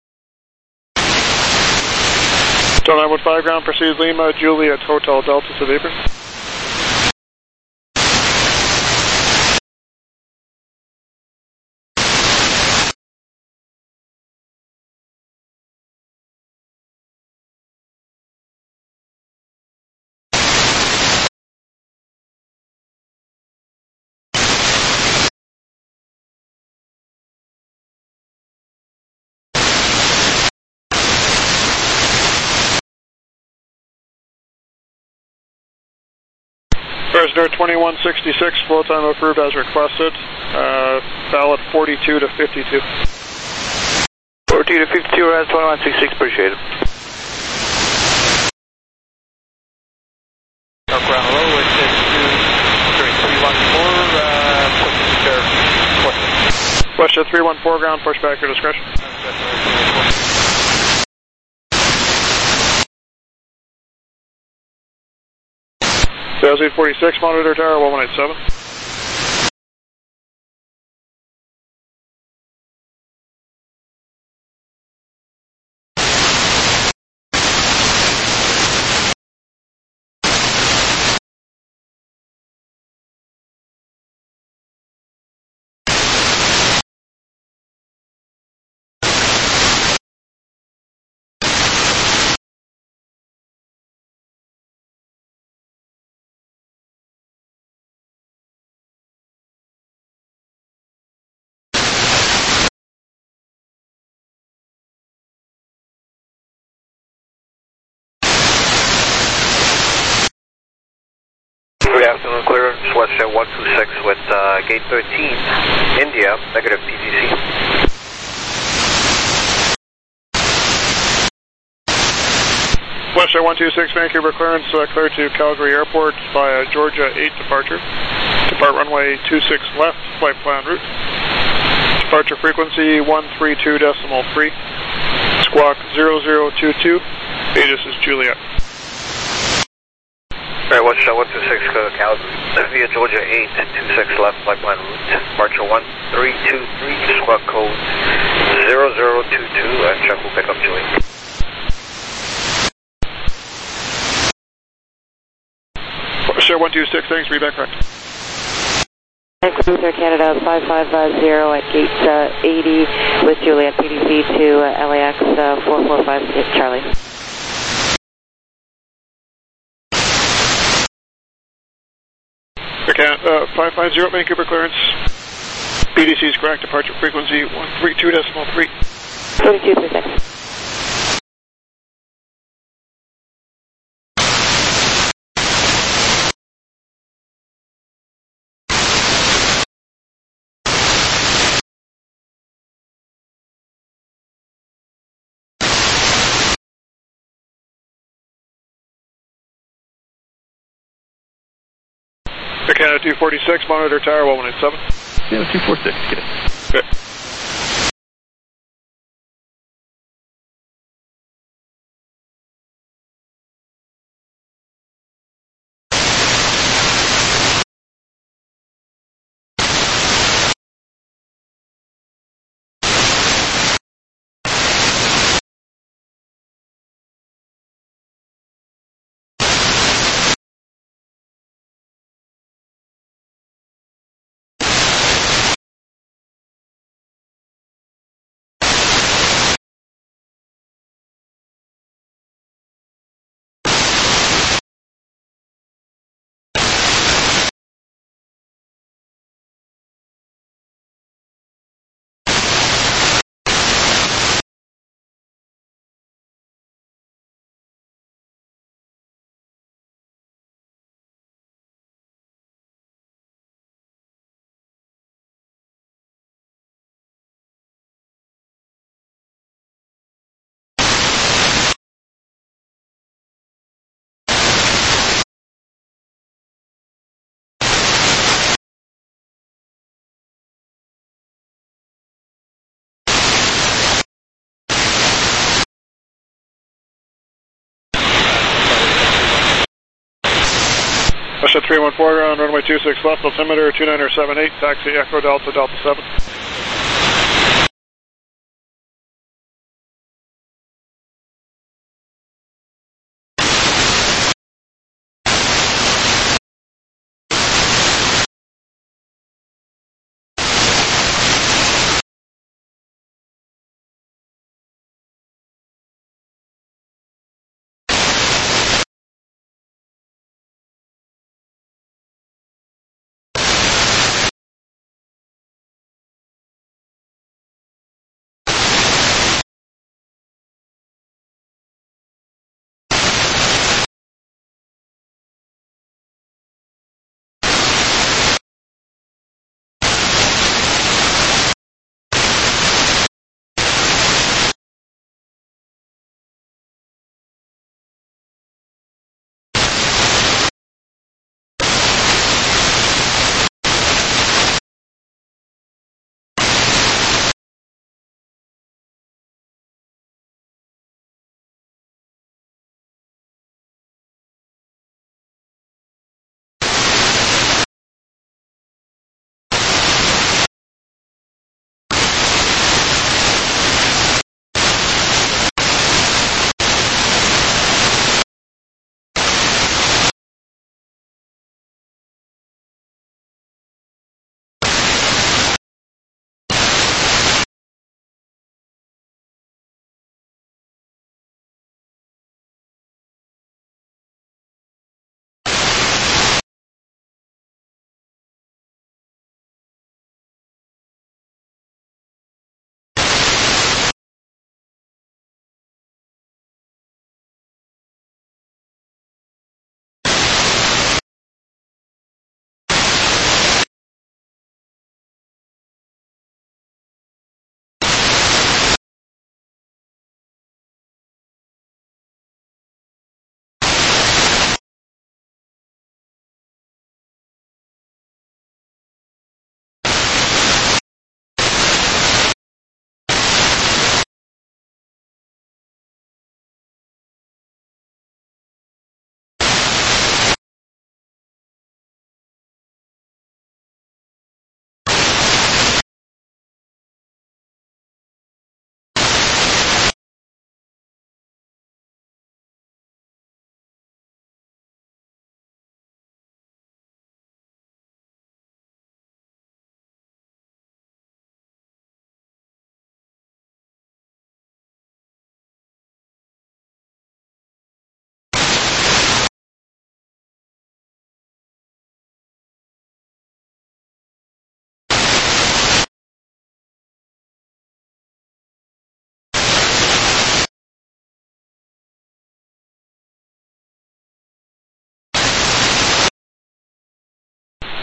nine one five ground, proceed Lima, Juliet, Hotel Delta to the apron. Cessna twenty-one sixty-six, flow time approved as requested. Uh, valid forty-two to fifty-two. forty-two to fifty-two, Raz twenty-one sixty-six, appreciate it. Ground low, it's three one four, uh, push there, west. West at three one four ground, push back your discretion. Sales eight forty-six, monitor tower one one eight seven. Good afternoon, clearance, WestJet one two six with uh, gate thirteen, India, negative P T C. WestJet one two six, Vancouver clearance, uh, clear to Calgary Airport via Georgia eight departure. Depart runway two six left, flight plan route. Departure frequency one three two decimal three. Squawk zero zero two two, Aegis is Juliet. Alright, WestJet one two six, go to Calgary via Georgia eight, two six left, flight plan route. Departure one three two three, squawk code zero zero two two, and check will pick up Juliet. WestJet one two six, thanks, read back correct. Cruiser Canada five five zero at gate uh, eighty with Juliet P D C to uh, L A X uh, four four five Charlie. Okay, uh, five five zero Vancouver clearance. B D C is correct, departure frequency one three two decimal three. forty-two per second. Canada two forty-six, monitor tower one one eight seven. Canada two forty-six, get it. Okay. WestJet three one four ground, runway two six left, altimeter two niner seven eight, taxi Echo Delta Delta seven.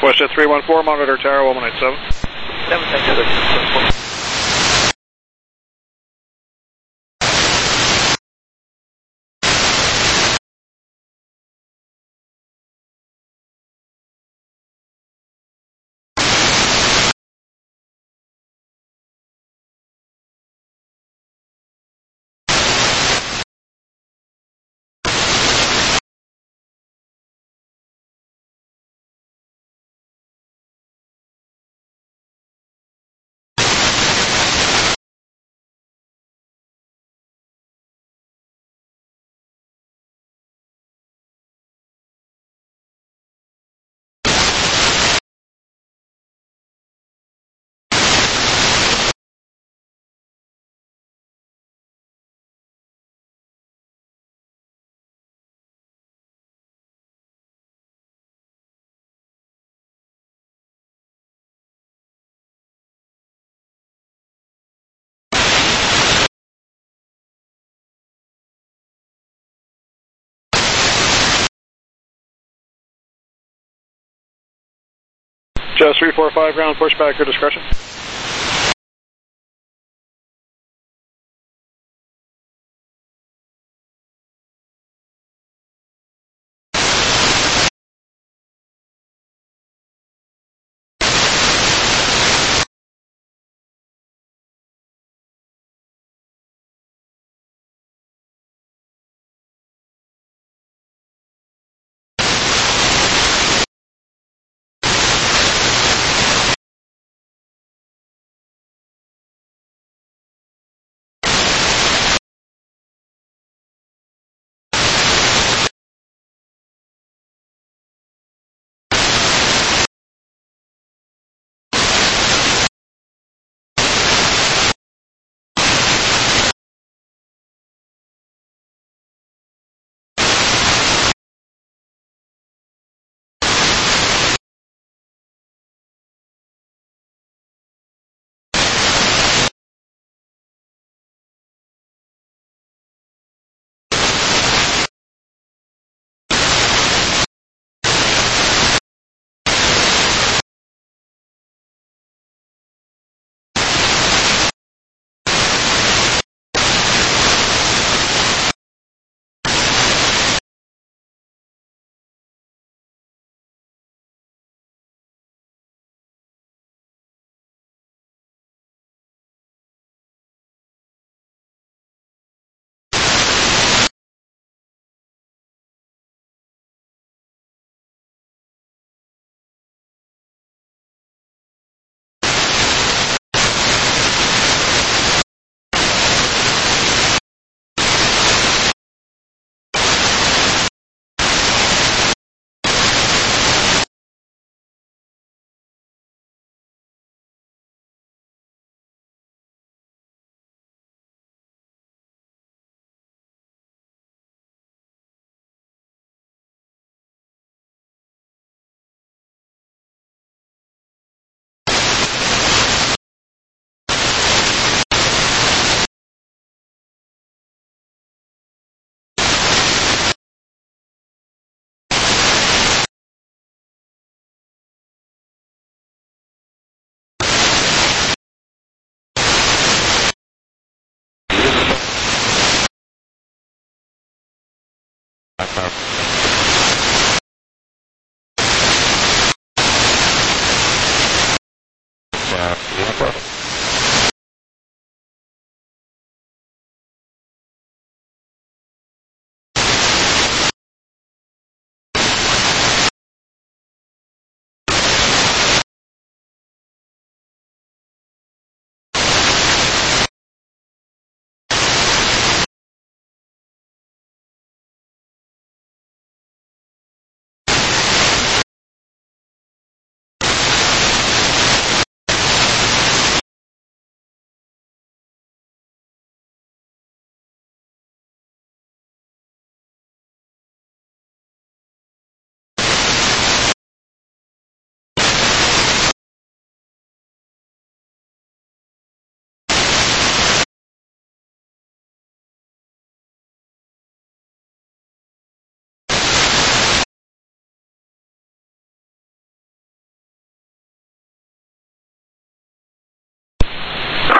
WestJet three one four, monitor tower one one eight seven. seven, thank you. Jazz three four five, ground pushback, your discretion.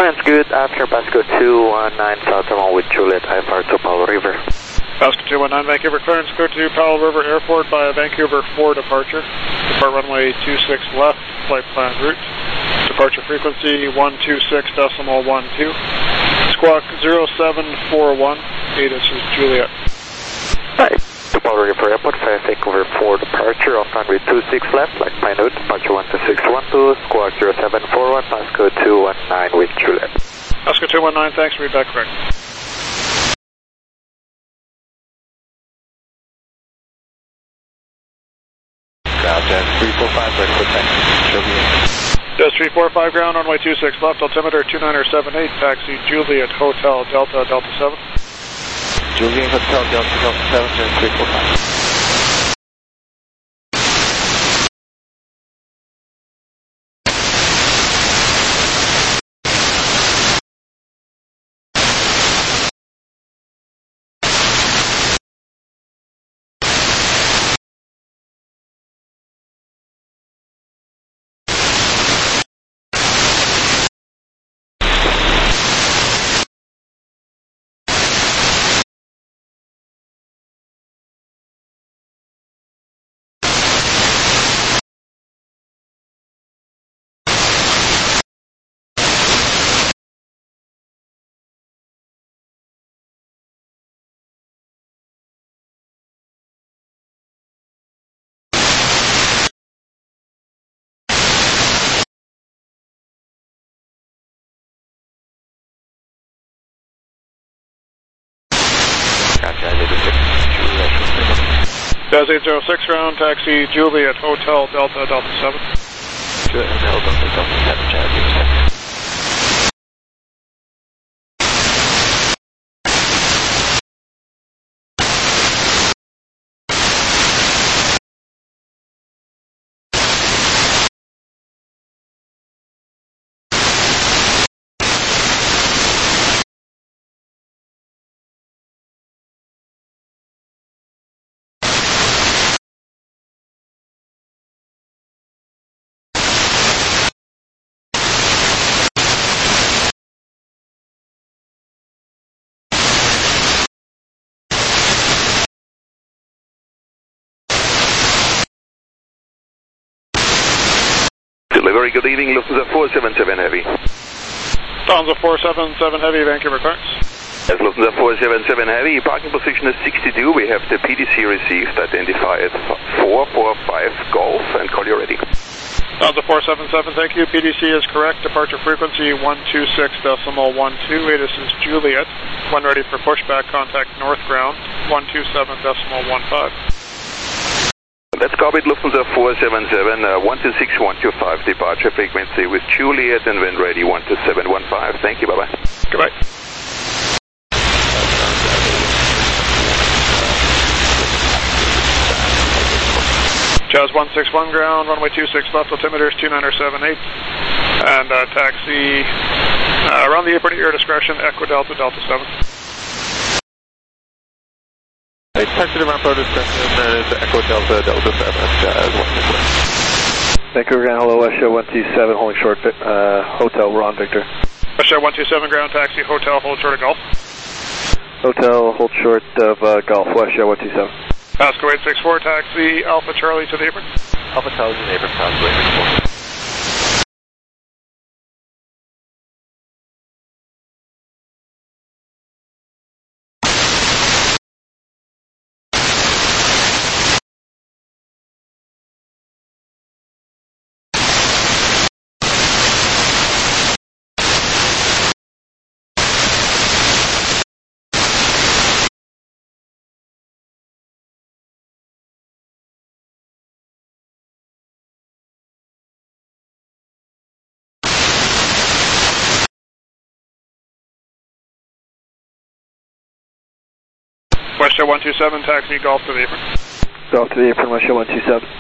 Clearance good after Pasco two one nine South Thermal with Juliet I F R to Powell River. Pasco two one nine, Vancouver clearance, clear to Powell River Airport by Vancouver four departure. Depart runway two six left, flight plan route. Departure frequency one two six decimal one two. Squawk zero seven four one, ATIS is Juliet. Hi. To Powell River Airport, Vancouver four departure off runway two six left, flight plan route, departure one two six one two, squawk zero seven four one, Pasco two one nine with Juliet. Pasco two one nine, thanks, read back correct. Ground Jazz three four five, ready for taxi, Juliet. Jazz three four five ground, runway two six left, altimeter two niner seven eight, taxi Juliet Hotel Delta Delta seven. Juliet Hotel Delta Delta seven, Jazz three four five. Jazz eight zero six ground, taxi Juliet Hotel Delta Delta seven. Juliet Hotel Delta Delta seven, Jazz eight zero six. Very good evening, Lufthansa four seven seven Heavy. Lufthansa four seven seven Heavy, Vancouver clearance. As Lufthansa four seven seven Heavy, parking position is sixty-two. We have the P D C received, identify as four four five Golf, and call you ready. Lufthansa four seven seven, thank you. P D C is correct. Departure frequency one two six decimal one two. ATIS is Juliet. When ready for pushback, contact north ground one two seven decimal one five. Let's copy Lufthansa four seven seven, uh, one two six one two five, departure frequency with Juliet and wind ready one two seven one five. Thank you, bye-bye. Goodbye. Jazz one six one ground, runway two six left, altimeter is two niner seven eight, and uh, taxi uh, around the apron at your discretion, Echo Delta Delta seven. Hey, taxi to Mount discretion, uh, it's Echo Delta Delta seven, Jazz one six one. Vancouver ground, hello, West Show one two seven, holding short, uh, hotel, Ron Victor. West Show one two seven ground, taxi, hotel, hold short of Golf. Hotel, hold short of uh, Golf, West Show one two seven. Pasco eight six four, taxi, Alpha Charlie to the apron. Alpha Charlie to the apron, Pasco eight six four. West Show one two seven, taxi, Golf to the apron. Golf to the apron, West Show one two seven.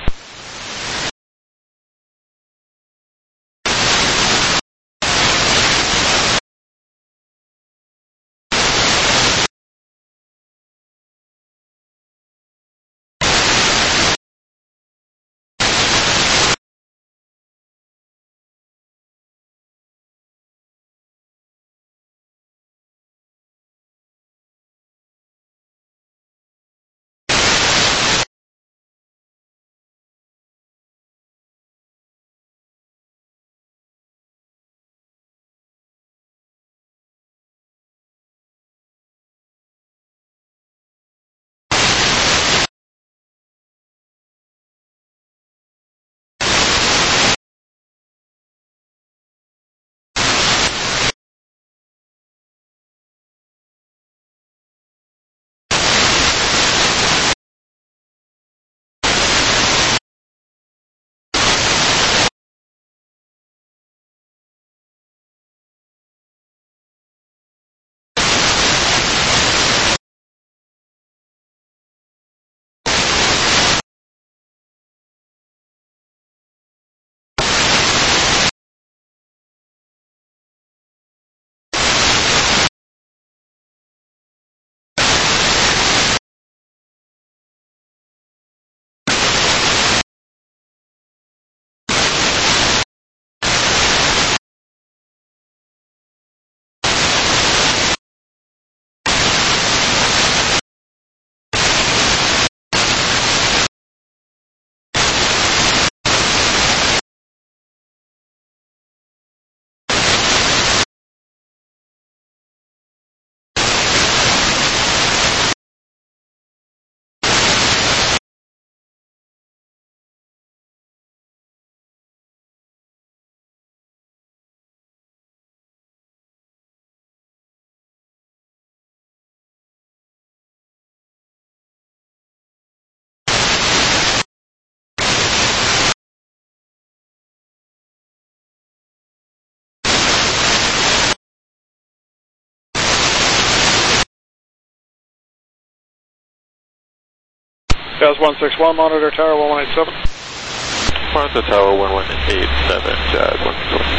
Jazz one six one, monitor tower one one eight seven. Monitor tower one one eight seven, Jazz one six one.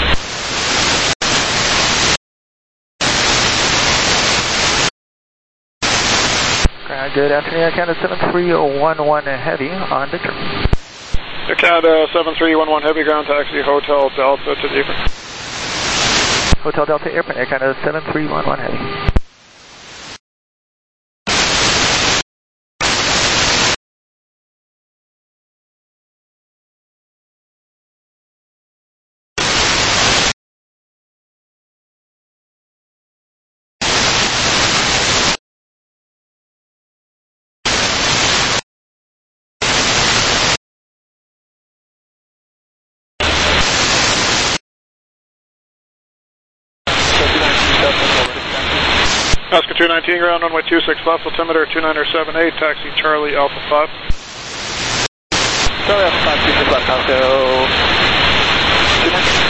Uh, good afternoon, Air Canada seven three one one Heavy on Victor. Air Canada seven three one one Heavy, ground taxi, Hotel Delta to Deeper. Hotel Delta Airport, Air Canada seven three one one Heavy. Oscar two nineteen, ground runway two six left, altimeter two niner seven eight, taxi Charlie Alpha five. Charlie Alpha five, two six left, Oscar two nineteen.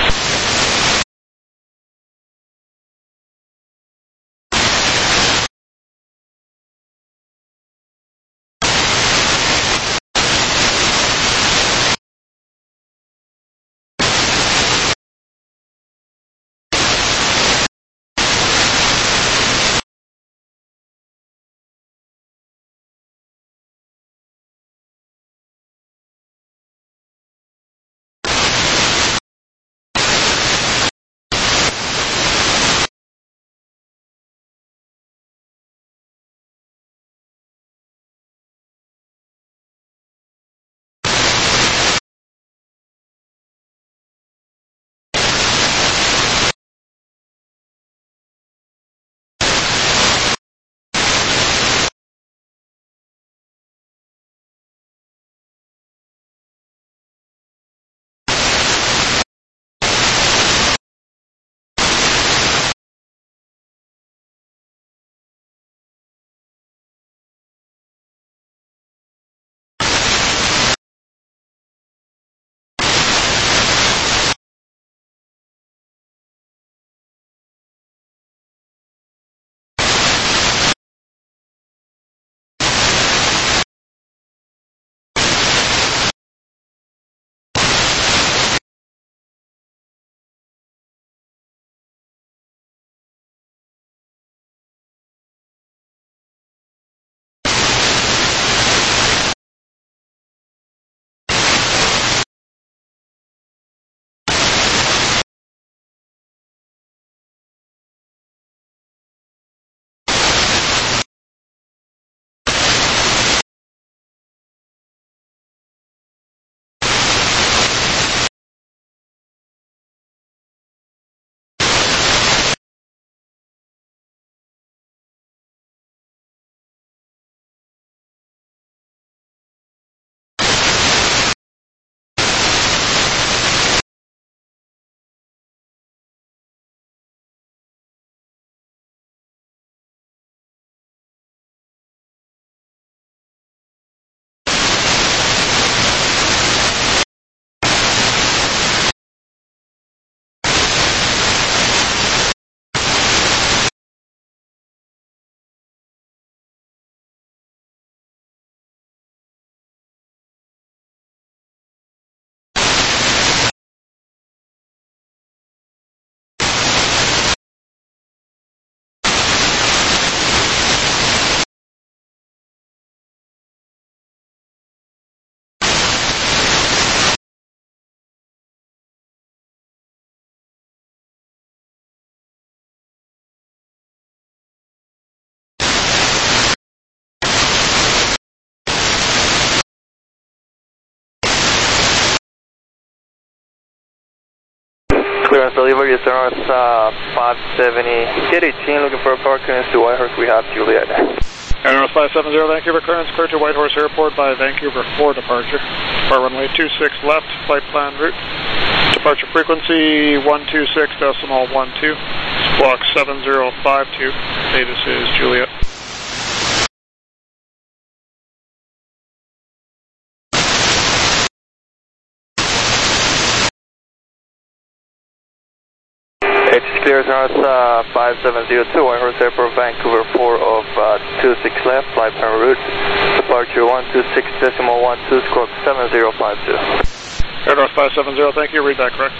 Clearance delivery is around uh, five seventy, gate eighteen, looking for a power clearance to Whitehorse. We have Juliet. Air North five seven zero, Vancouver, clearance clear to Whitehorse Airport by Vancouver four departure. Bar runway two six left, flight plan route. Departure frequency one two six decimal one two. Squawk seven zero five two. Status is Juliet. It's clear, North uh, five seven zero two, Whitehorse Airport, Vancouver four of uh, two six left, flight plan route, departure one two six decimal one two, squawk seven zero five two. Air North five seven zero, thank you, read back correct.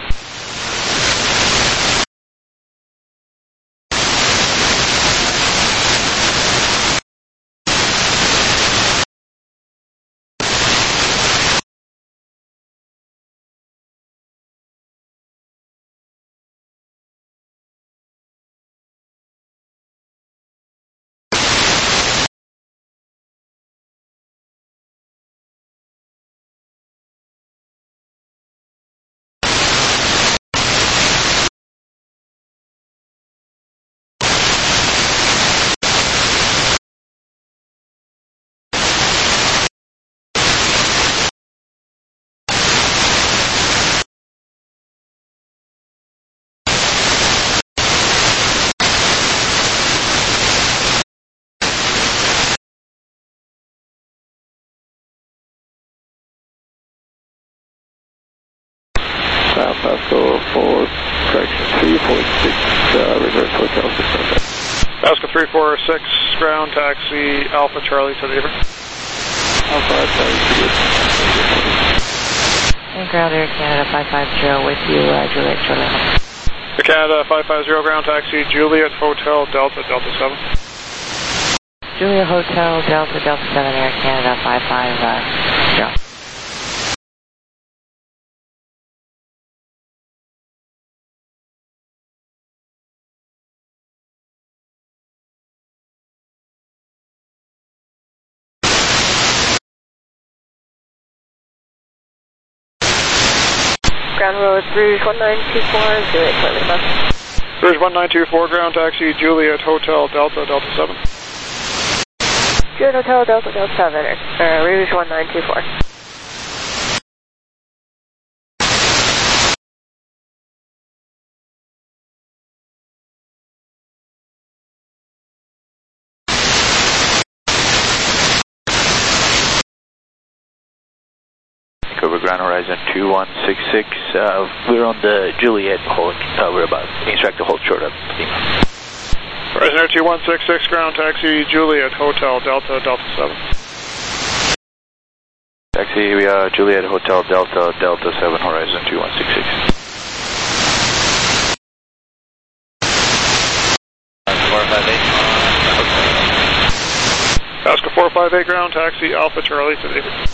South Pasco four, correction three four six, uh, reverse hotel six. Pasco three four six, ground taxi Alpha Charlie to the Air. Alpha Charlie to the And ground Air Canada five five zero with you, uh, Juliet Charlie. Air Canada five five zero, ground taxi Juliet Hotel Delta Delta seven. Juliet Hotel Delta Delta seven, Air Canada five five zero. Ground road Rouge one nine two four, Juliet Charlie bus. Rouge one nine two four, ground taxi Juliet Hotel Delta Delta seven. Juliet Hotel Delta Delta seven, uh, Rouge one nine two four. Over Grand Horizon two one six six, uh, we're on the Juliet, hold, uh, we're about, instruct to hold short up. Horizon Air two one six six, ground taxi Juliet Hotel Delta Delta seven. Taxi uh, Juliet Hotel Delta Delta seven, Horizon two one six six. four five eight. Pasco four five eight, ground taxi Alpha Charlie to the Air.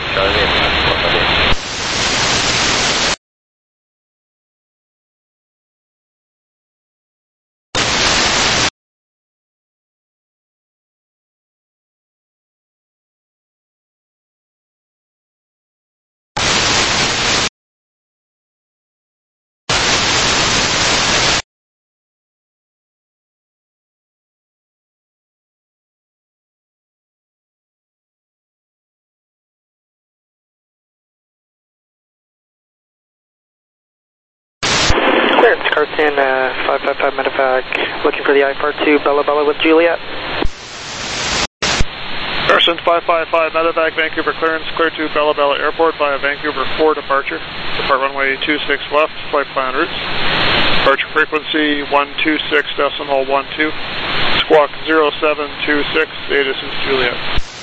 Clearance, Carson, uh, five five five medevac, looking for the I F R two, Bella Bella with Juliet. Carson five five five, medevac, Vancouver clearance, clear to Bella Bella Airport via Vancouver four departure. Depart runway two six left, flight plan routes. Departure frequency one two six decimal one two, squawk zero seven two six, status is Juliet.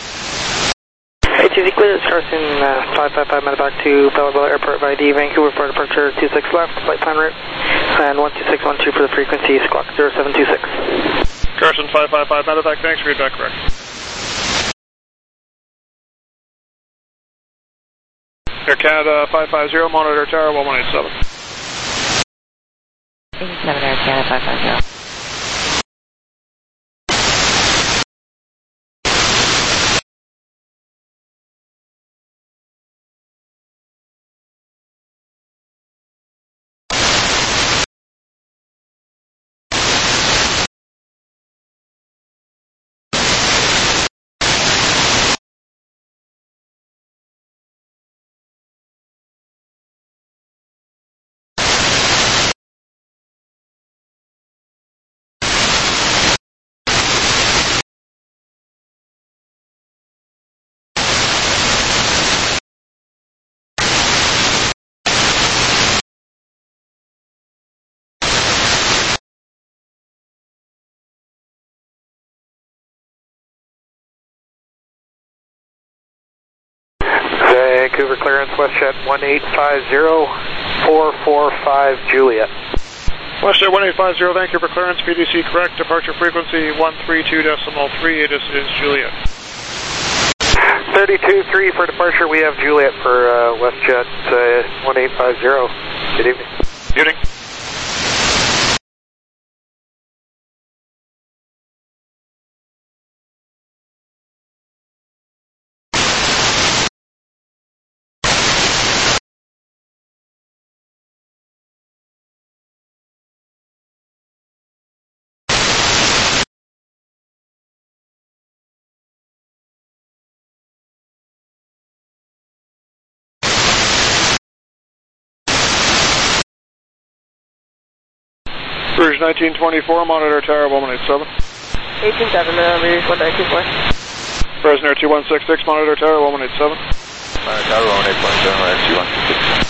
A T Z clearance, Carson, uh, five five five medevac to Bella Bella Airport via the Vancouver for departure two six left, flight plan route, and one two six one two for the frequency, squawk zero seven two six. Carson five five five medevac, thanks, read back correct. Air Canada five five zero, monitor tower one one eight seven. eighty-seven Air Canada five five zero. Vancouver clearance, WestJet one eight five zero, four four five Juliet. WestJet one eight five zero, Vancouver clearance, P D C correct, departure frequency one three two decimal three, this is Juliet. thirty-two three for departure, we have Juliet for uh, WestJet uh, one eight five zero. Good evening. Good evening. Rouge nineteen twenty-four, monitor tower one one eight seven. eighteen seven, uh, Rouge one nine two four. Fresno two one six six, monitor tower one one eight seven. Monitor tower one one eight point seven, right, two one six six.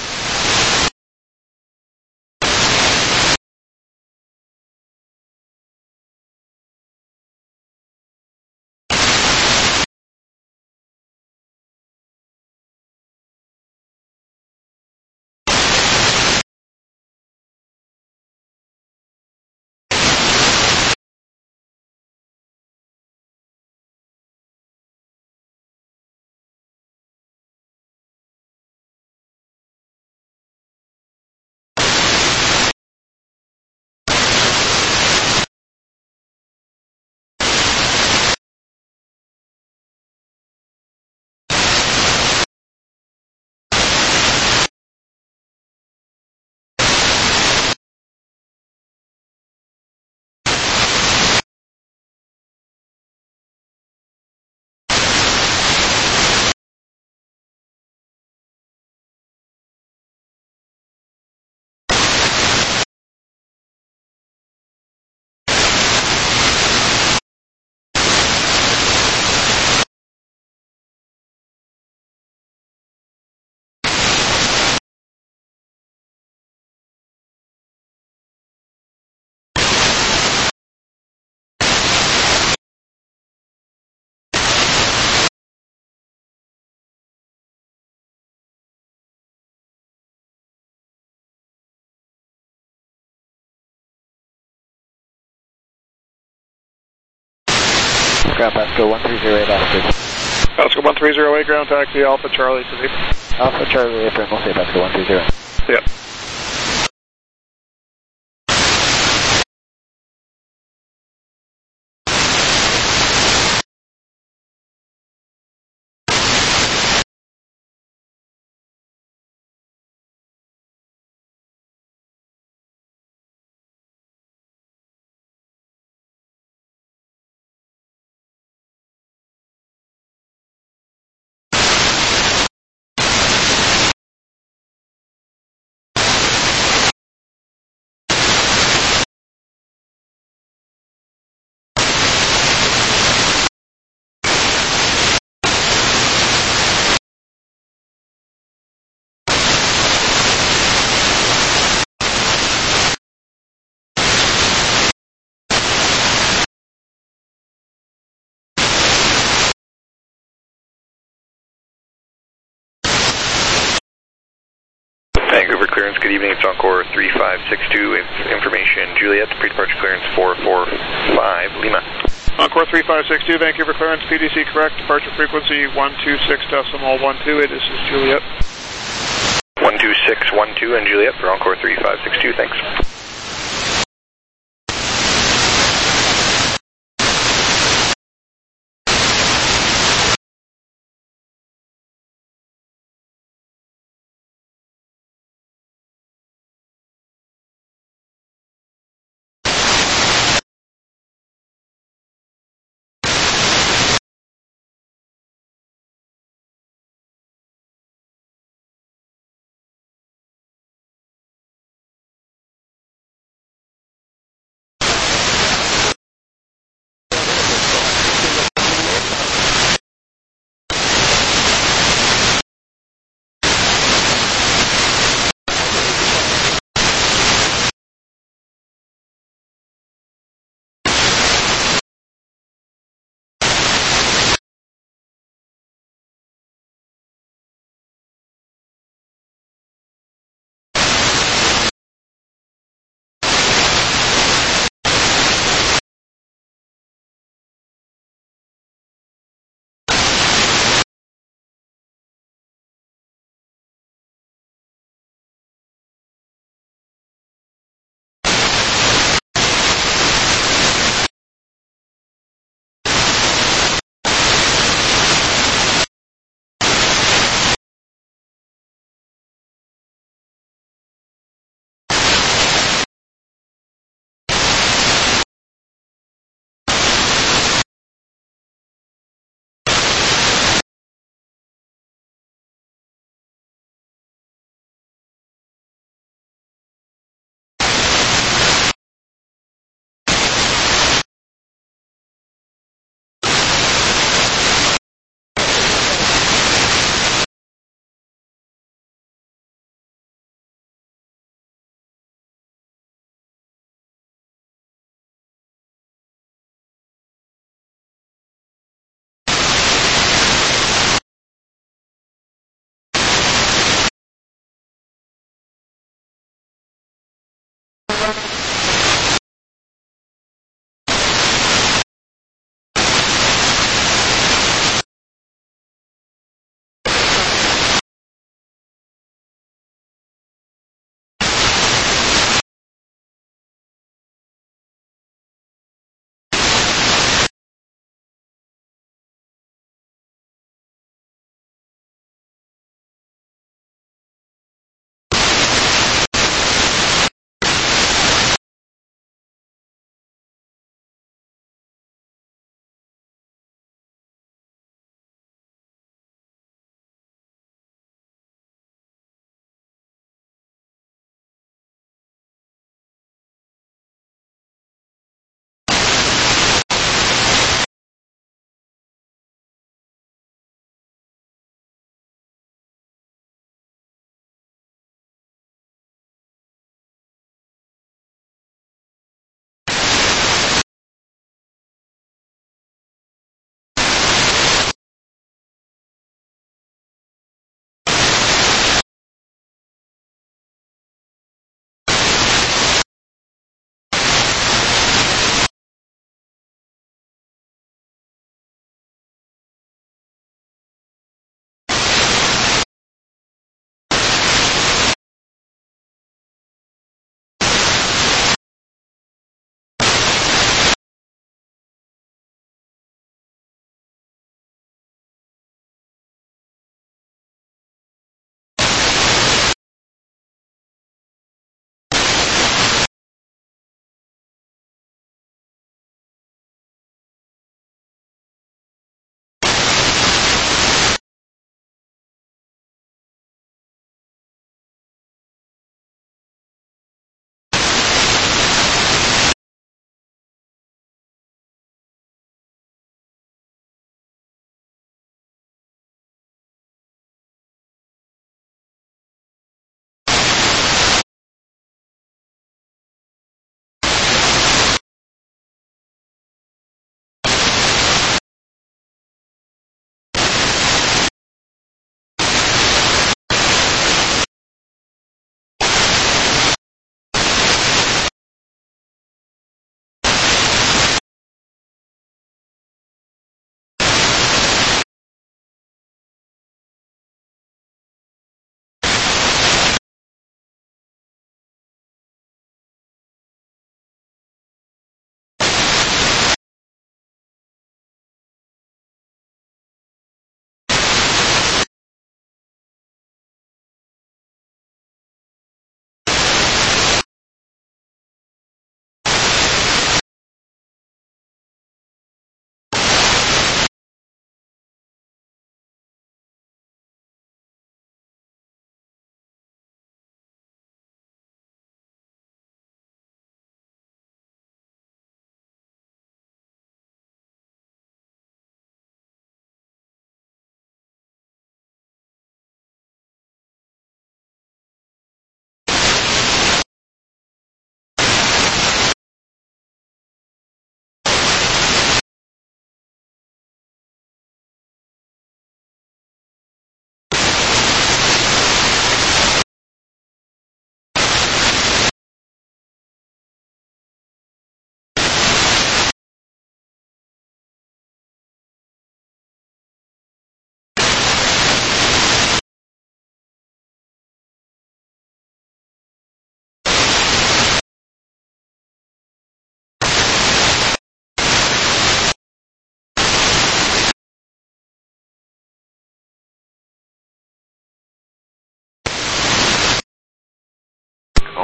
Ground Pasco one three zero eight, altitude. Pasco one three zero eight, ground taxi, Alpha Charlie to the... Alpha Charlie, apron, we'll say Pasco one three zero. Yeah. Vancouver clearance, good evening, it's Encore three five six two, information Juliet, pre-departure clearance four four five, Lima. Encore three five six two, Vancouver clearance, P D C correct, departure frequency one two six decimal one two, this is Juliet. one two six one two and Juliet for Encore three five six two, thanks.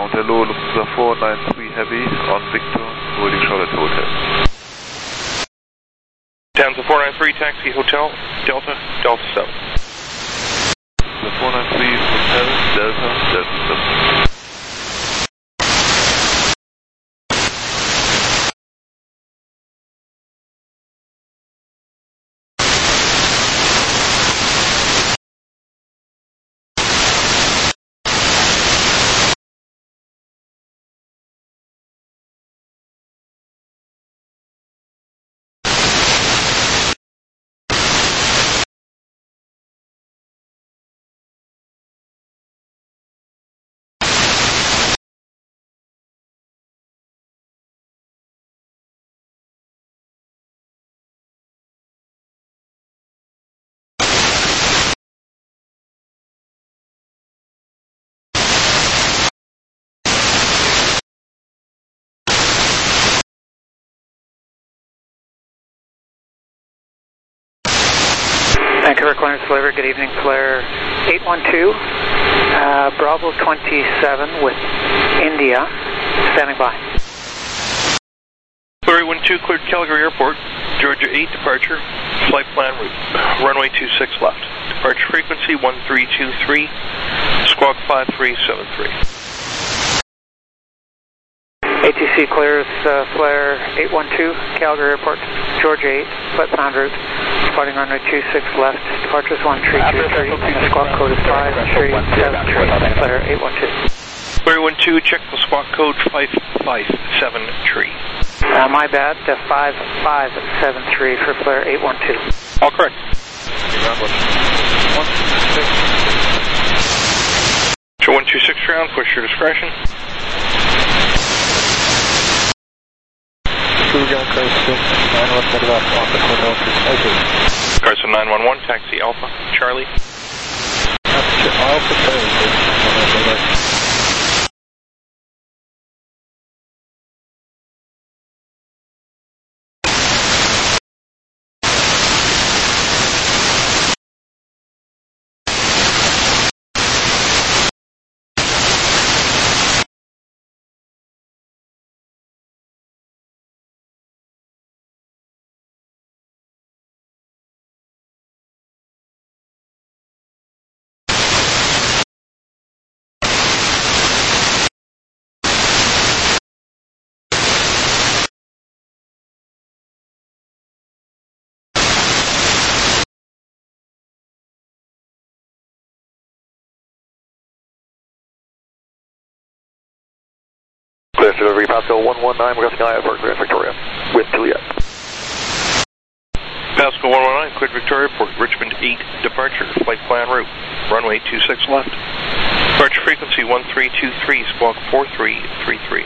Ground hello, Lufthansa four nine three Heavy on Victor, holding Charlotte Hotel. Lufthansa four nine three, taxi Hotel, Delta, Delta seven. The four nine three Hotel, Delta, Delta seven. Vancouver clearance delivery, good evening, Flare eight one two, uh, Bravo twenty-seven with India, standing by. Flare eight one two, cleared Calgary Airport, Georgia eight departure, flight plan route, runway two six left. Departure frequency one three two three, squawk five three seven three. A T C clears uh, Flare eight one two, Calgary Airport, Georgia eight, flight plan route, departing runway two six left, departures one three two three, squawk code is five three seven three, Flare eight one two. Flare eight one two, check the squawk code five five seven three. Uh, my bad, uh, five five seven three for Flare eight one two. All correct. So one two six round, push your discretion. Carson nine one one, taxi Alpha, Charlie. Alpha Charlie. Clear delivery, Pascal one one nine, we're going to Sky Airport, clear Victoria, with Juliet. Pascal one one nine, cleared Victoria Airport, Richmond eight departure, flight plan route, runway two six left. Departure frequency one three two three, squawk four three three three.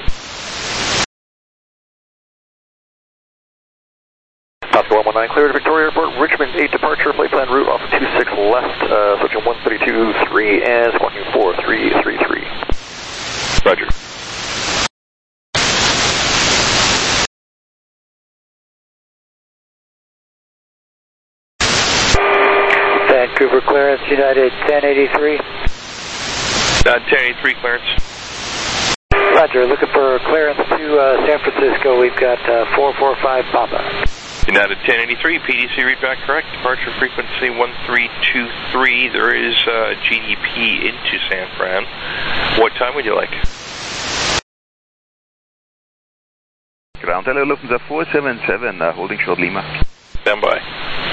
Pascal one one nine, cleared Victoria Airport, Richmond eight departure, flight plan route off two six left, uh, switching one three two three and squawking four three three three. Roger. Vancouver clearance, United ten eighty-three. Uh, ten eighty-three clearance. Roger, looking for clearance to uh, San Francisco. We've got uh, four four five Papa. United ten eighty-three, P D C readback correct. Departure frequency one three two three. There is uh, G D P into San Fran. What time would you like? Ground hello, Lufthansa four seven seven, uh, holding short Lima. Stand by.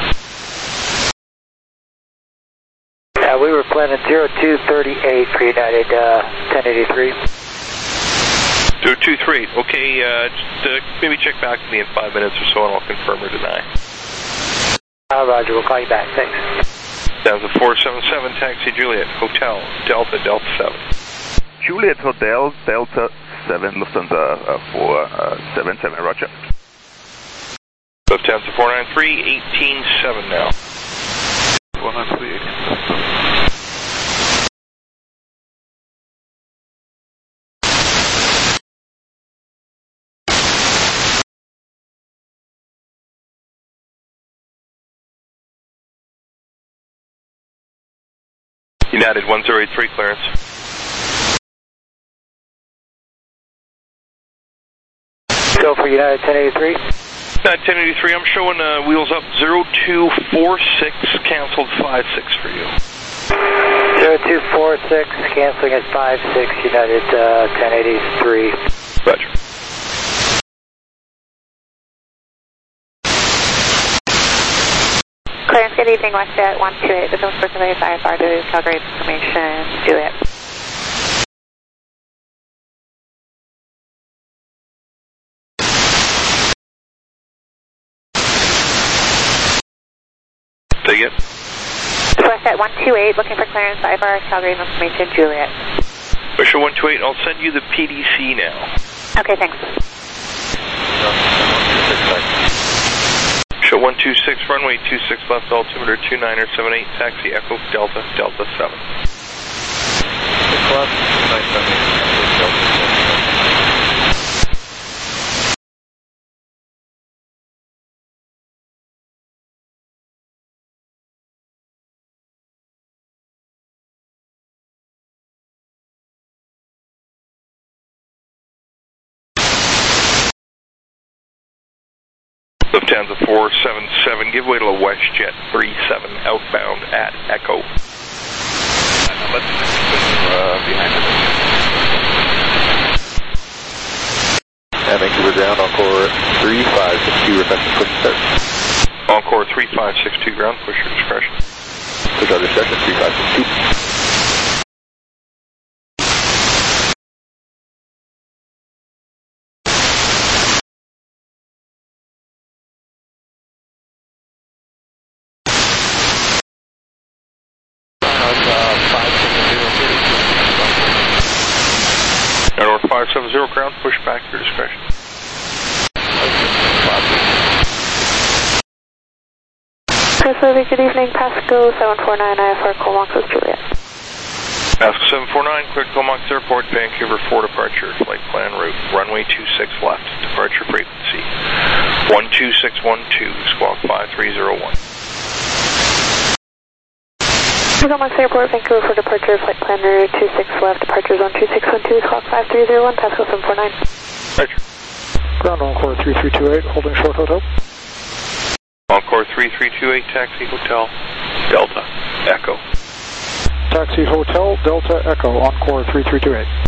Uh, we were planning zero two thirty-eight for United uh, ten eighty-three. zero two three, okay, uh, just uh, maybe check back to me in five minutes or so and I'll confirm or deny. Uh, Roger, we'll call you back, thanks. Down to four seven seven, taxi Juliet, Hotel, Delta, Delta seven. Juliet Hotel, Delta seven, Lufthansa uh, four seven seven, roger. Lufthansa four nine three, eighteen seven now. four nine three, eighteen seven. United one zero eight three clearance. Go for United ten eighty-three. United ten eighty-three, I'm showing uh, wheels up zero two four six, canceled five six for you. zero two four six, canceling at five six, United uh, ten eighty-three. Roger. Clearance, good evening, WestJet one two eight, the North Person I F R to Calgary information, Juliet. Take it. WestJet one two eight, looking for clearance, I F R, Calgary information, Juliet. Russia one two eight, I'll send you the P D C now. Okay, thanks. Show one two six, runway two six left, altimeter two niner seven eight, taxi Echo Delta, Delta seven. six left, nine seven eight, Delta seven. Lufthansa four seven seven, give way to WestJet three seven, outbound at Echo. Uh, behind it. And Vancouver ground, Encore three five six two, requesting push start. Encore three five six two ground, push your discretion. Push our discretion, three five six two. five seven zero ground, push back your discretion. Pacific, good evening, Pasco seven four nine, I F R, Comox with Juliet. Pasco seven four nine, cleared Comox Airport, Vancouver four departure, flight plan route, runway two six left, departure frequency one two six one two, squawk five three zero one. Comox Airport, Vancouver for departure, flight plan route two six left, departures one two six one two, squawk five three zero one, Pasco seven four nine. Roger. Ground Encore three three two eight, holding short hotel. Encore three three two eight, taxi Hotel, Delta, Echo. Taxi Hotel, Delta, Echo, Encore three three two eight.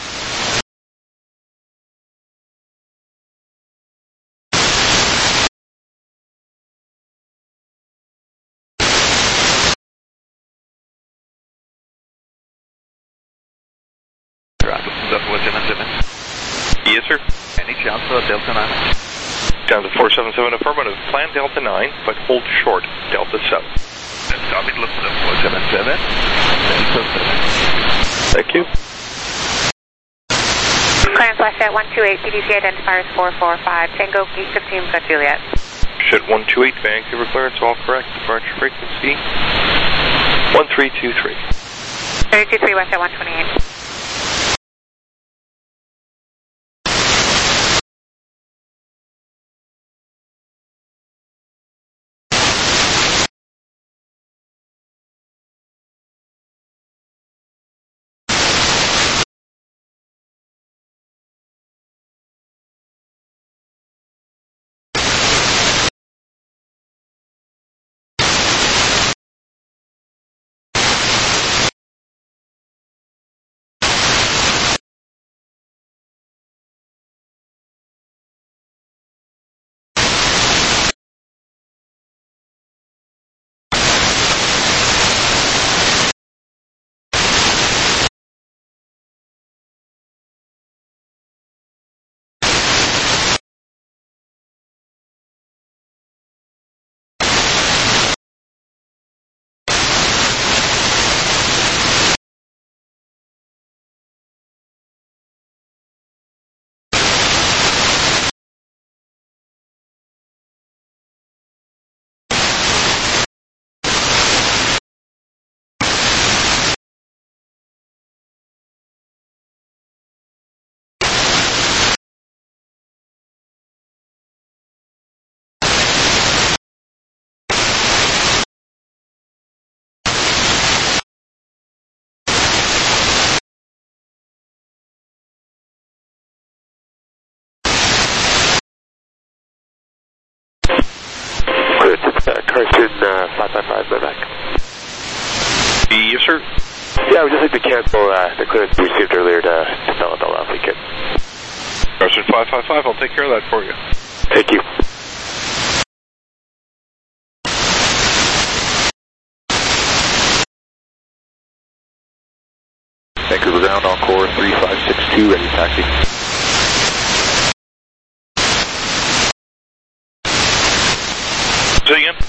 Yes, sir. Any chance for Delta nine? Down to four seven seven, affirmative. Plan Delta nine, but hold short, Delta seven. That's copy, Lufthansa four seven seven, Delta seven. Thank you. Clearance WestJet one two eight, P D C identifiers four four five, Tango B fifteen, got Juliet. Jet one two eight, Vancouver clearance, all correct. Departure frequency one three two three. three two three, WestJet one twenty-eight. Carson uh, five five five, back. Yes, sir. Yeah, I would just like to cancel uh, the clearance we received earlier to, to Bella if we could. Carson five five five, I'll take care of that for you. Thank you. Vancouver ground, Encore three five six two, ready taxi. Say again?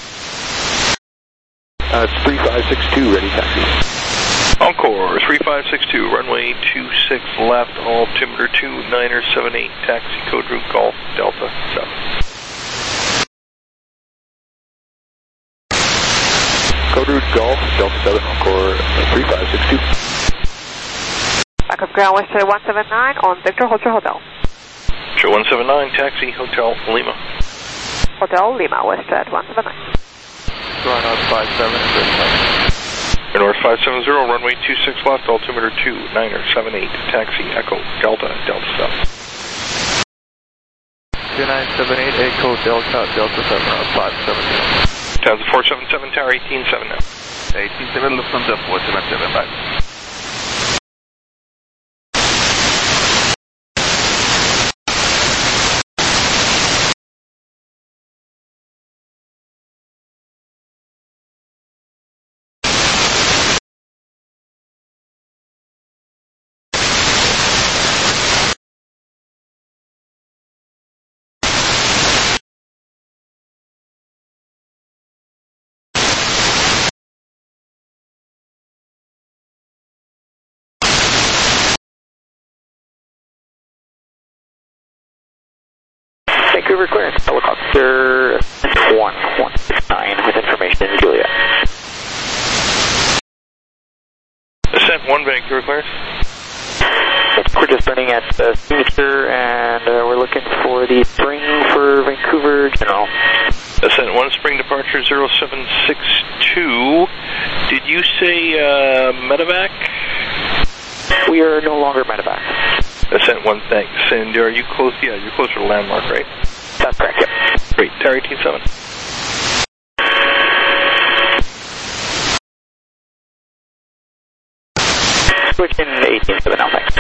Uh, it's three five six two, ready taxi. Encore three five six two, runway two six left, altimeter two niner seven eight, taxi code route Golf Delta seven. Code route Golf Delta seven, Encore three five six two. Back up ground, West one seven nine on Victor Hotel Hotel. Show one seven nine, taxi, Hotel Lima. Hotel Lima, West one seven nine. Going out five seven, North five seven zero, runway two six left, altimeter two niner seven eight, taxi, Echo, Delta, Delta seven. two nine seven eight, Echo, Delta, Delta seven, out five seven zero. Townsend four seven seven, tower eighteen seven now. eighteen seven, Lufthansa four seven seven, bye. Vancouver clearance, helicopter one one six nine with information in Juliet. Ascent one, Vancouver clearance. We're just running at the signature and uh, we're looking for the spring for Vancouver General. Ascent one, spring departure zero seven six two. Did you say uh, medevac? We are no longer medevac. Ascent one, thanks. And are you close? Yeah, you're closer to landmark, right? That's correct, yep. Great, tower eighteen seven. Switch in eighteen seven now, thanks.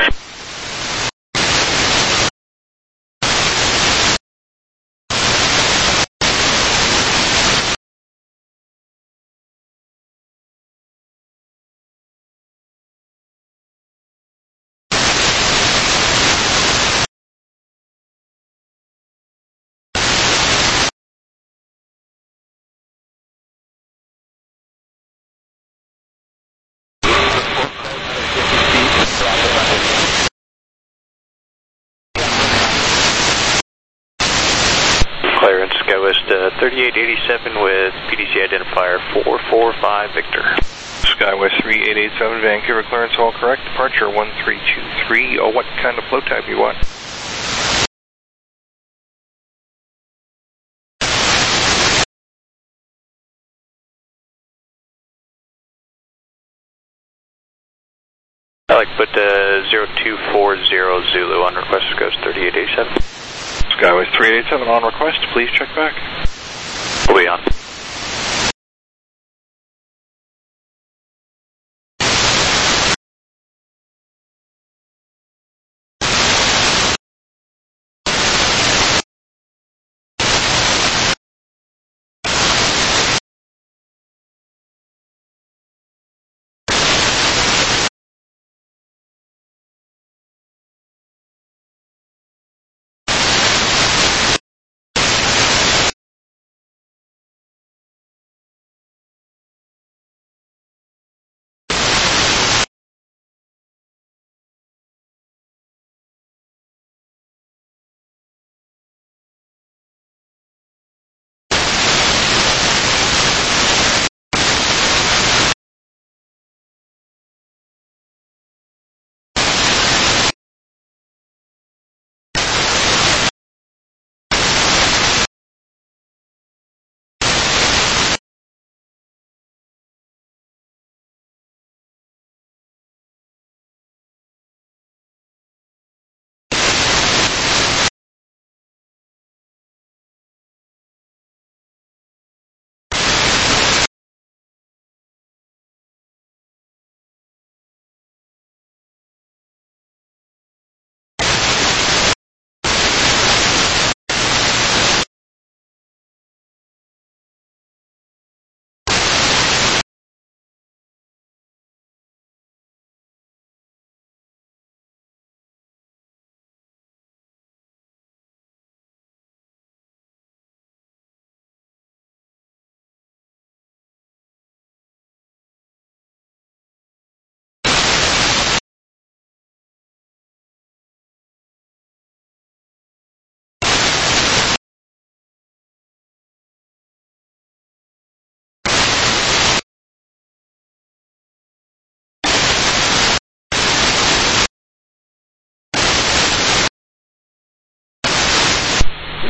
Clearance, SkyWest uh, thirty-eight eighty-seven with P D C identifier four four five Victor. SkyWest three eight eight seven, Vancouver clearance, all correct. Departure one three two three. Oh, what kind of flow type you want? I like to put uh, zero two four zero Zulu on request, goes thirty-eight eighty-seven. SkyWest three eight seven on request, please check back. We'll be on.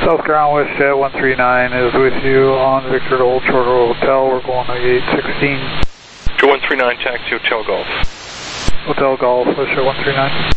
South ground WestJet one three nine is with you on Victor to Old Charter Hotel. We're going to eight sixteen. Joe one three nine, taxi Hotel Golf. Hotel Golf, WestJet one three nine.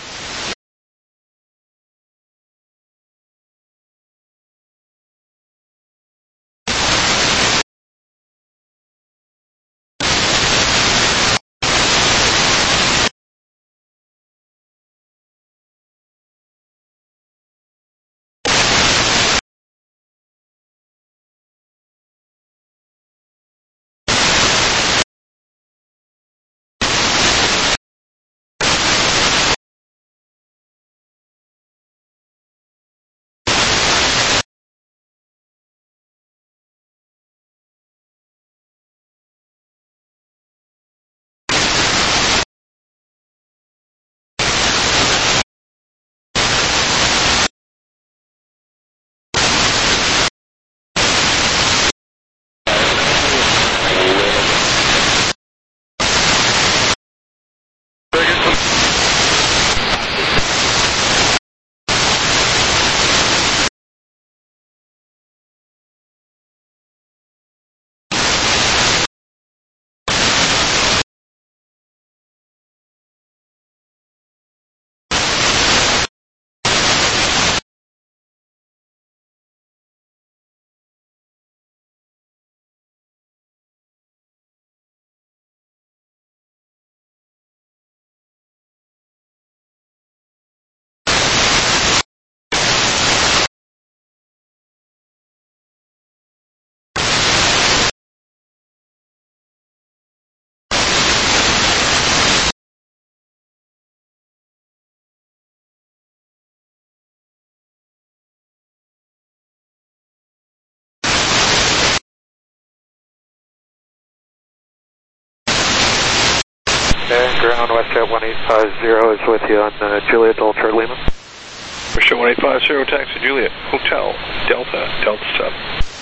Okay, ground WestJet one eight five zero is with you on uh, Juliet Ultra Lima. WestJet one eight five zero, taxi Juliet Hotel Delta Delta seven.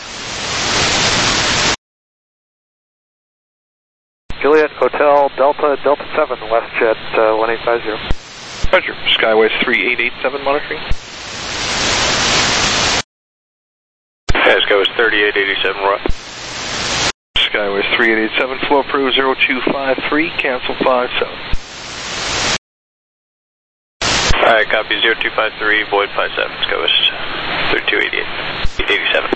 Juliet Hotel Delta Delta seven, WestJet uh, one eight five zero. Roger, Skywest three eight eight seven monitoring. Yeah, Skywest thirty-eight eighty-seven, right. Skywest three eight eight seven, flow approved zero two five three, cancel five seven. Alright, copy zero two five three, void five seven, Skywest thirty-two eighty-eight, eighty-seven.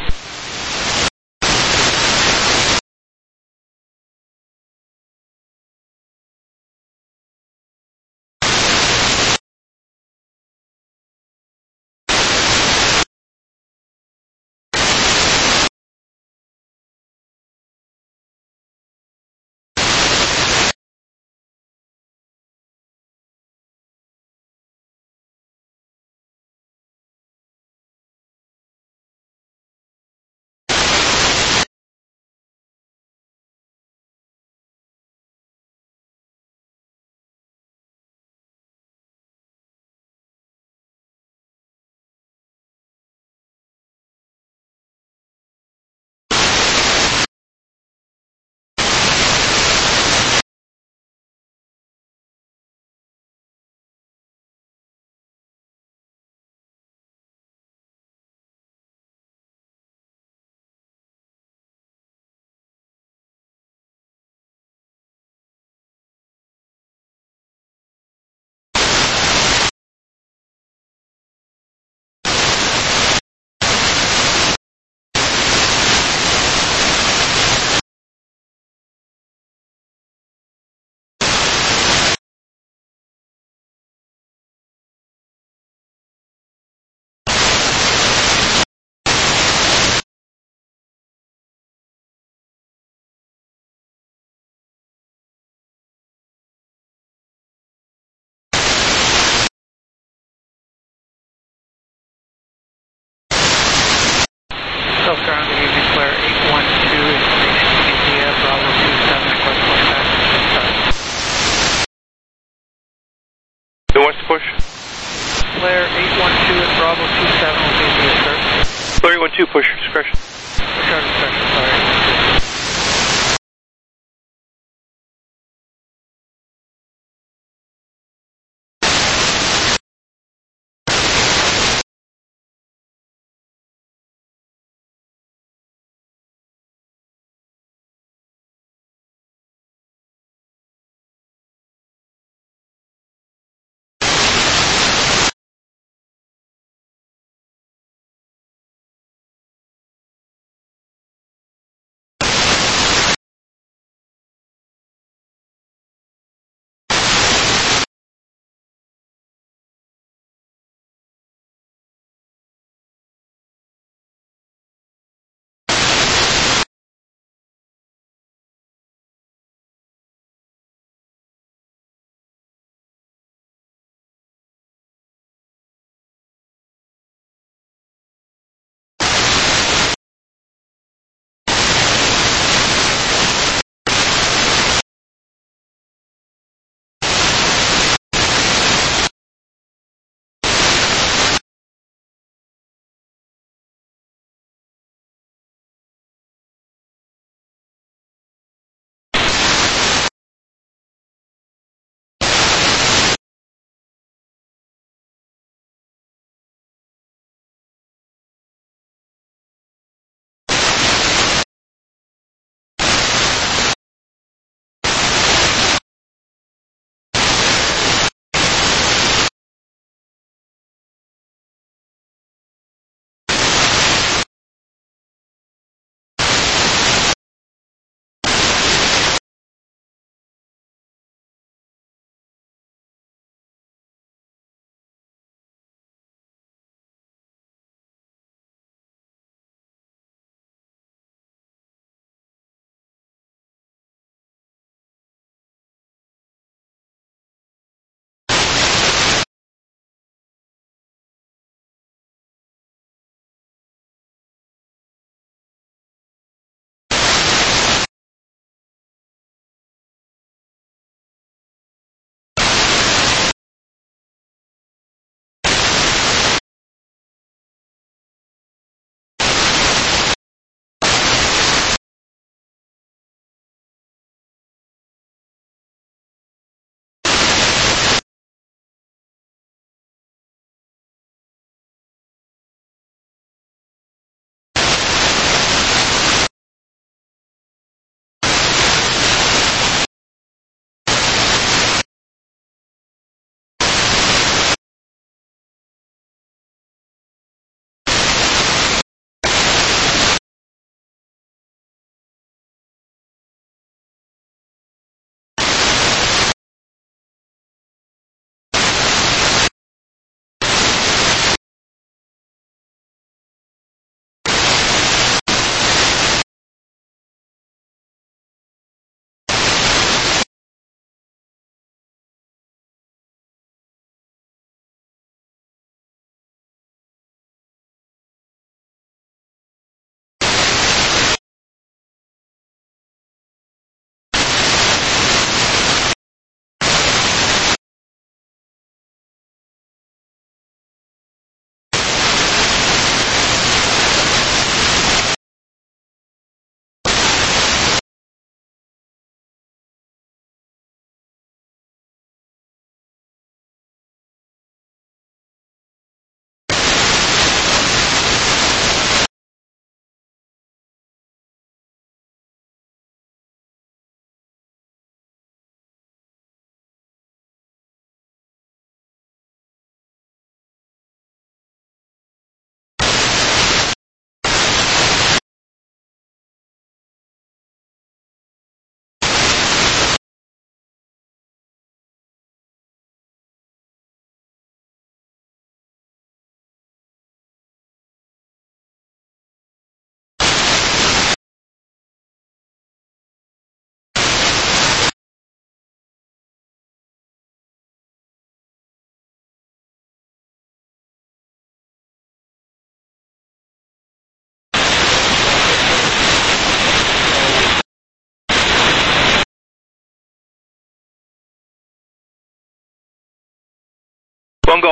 South ground, good evening, Flare eight one two, information India, Bravo two seven, request contact, start. Who wants to push? Flare eight one two at Bravo two seven will be the start. Flare eight one two, push, discretion. Start discretion, sorry.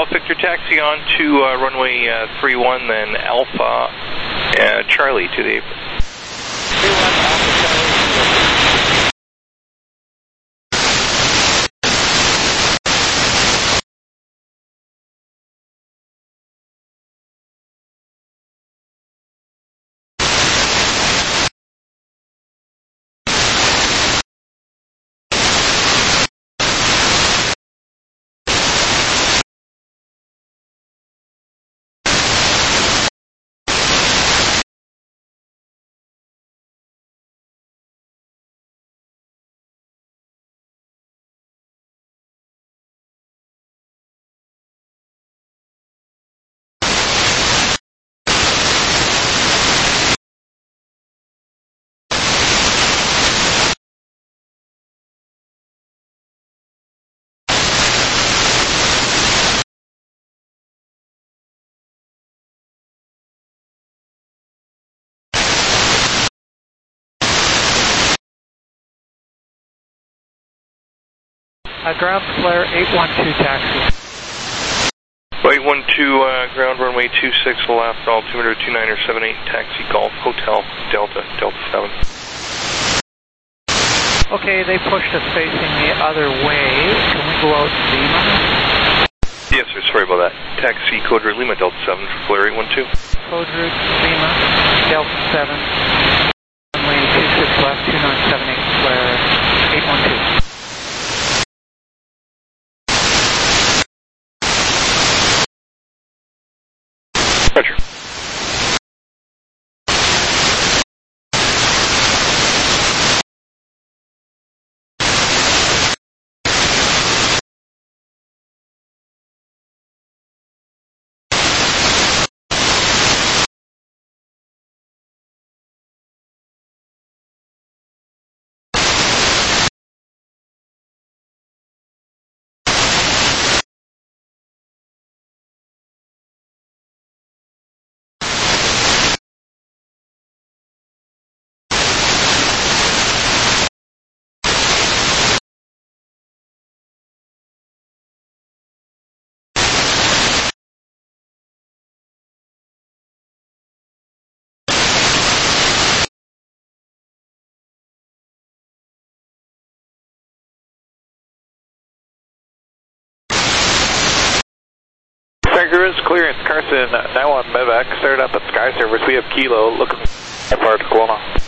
Victor, taxi on to uh, runway uh, three one, then Alpha uh, Charlie to the apron. three one, Alpha Charlie. Uh, ground flare eight one two taxi. eight one two, uh, ground runway two six left, altimeter two niner seven eight, taxi Golf Hotel, Delta, Delta seven. Okay, they pushed us facing the other way. Can we go out Lima? Yes, sir, sorry about that. Taxi code route Lima, Delta seven, for flare eight one two. Code route Lima, Delta seven, runway two six left, two nine seven eight, flare eight one two. Roger. Vancouver's clearance, Carson, nine one Mevac, started up at Sky Service. We have Kilo, looking for Tacoma.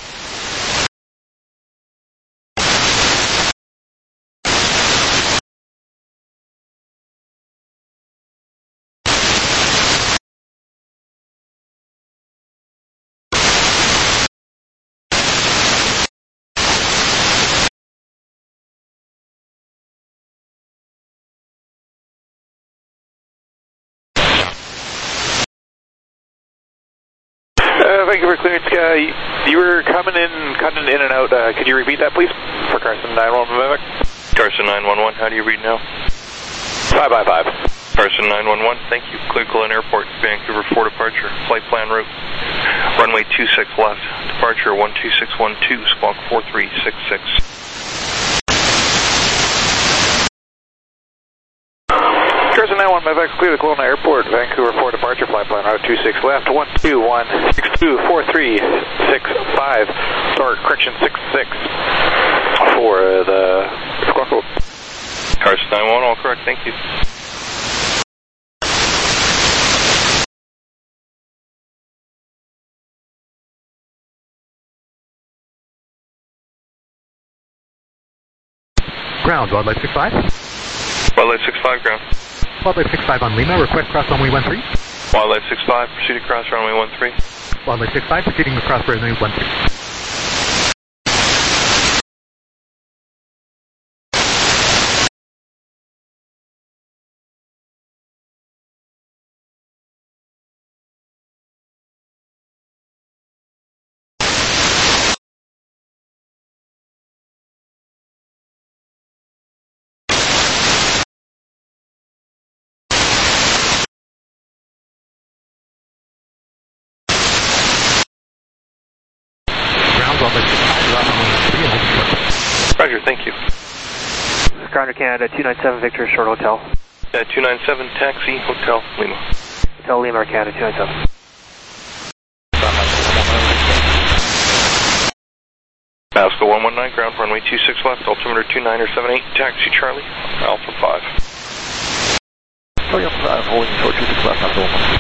Uh, Vancouver clearance, uh, you, you were coming in, cutting in and out. Uh, could you repeat that, please, for Carson nine one Mevac? Carson nine one one, how do you read now? five by five. Carson nine one one, thank you. Clear Cologne Airport, Vancouver four departure, flight plan route. Runway two six left, departure one two six one two, squawk four three six six. Carson nine one Mevac, clear the Kelowna Airport, Vancouver four departure, flight plan route two six left, one two one six two four three six five, or correction six six for uh, the squawk code. Carson nine one, all correct, thank you. Ground, Wildlife six five. Wildlife six five, ground. Wildlife six five on Lima, request cross runway one three. Wildlife six five, proceed across runway one three. Wildlife six five, proceeding across runway one three. Roger, thank you. Ground to Canada, two nine seven Victor, Short Hotel. Uh, two nine seven, taxi, Hotel Lima. Hotel Lima, Canada, two nine seven. Pasco one one nine, ground runway two six left, altimeter two nine seven eight, taxi Charlie, Alpha five. Charlie Alpha five, holding short two six left, Alpha one.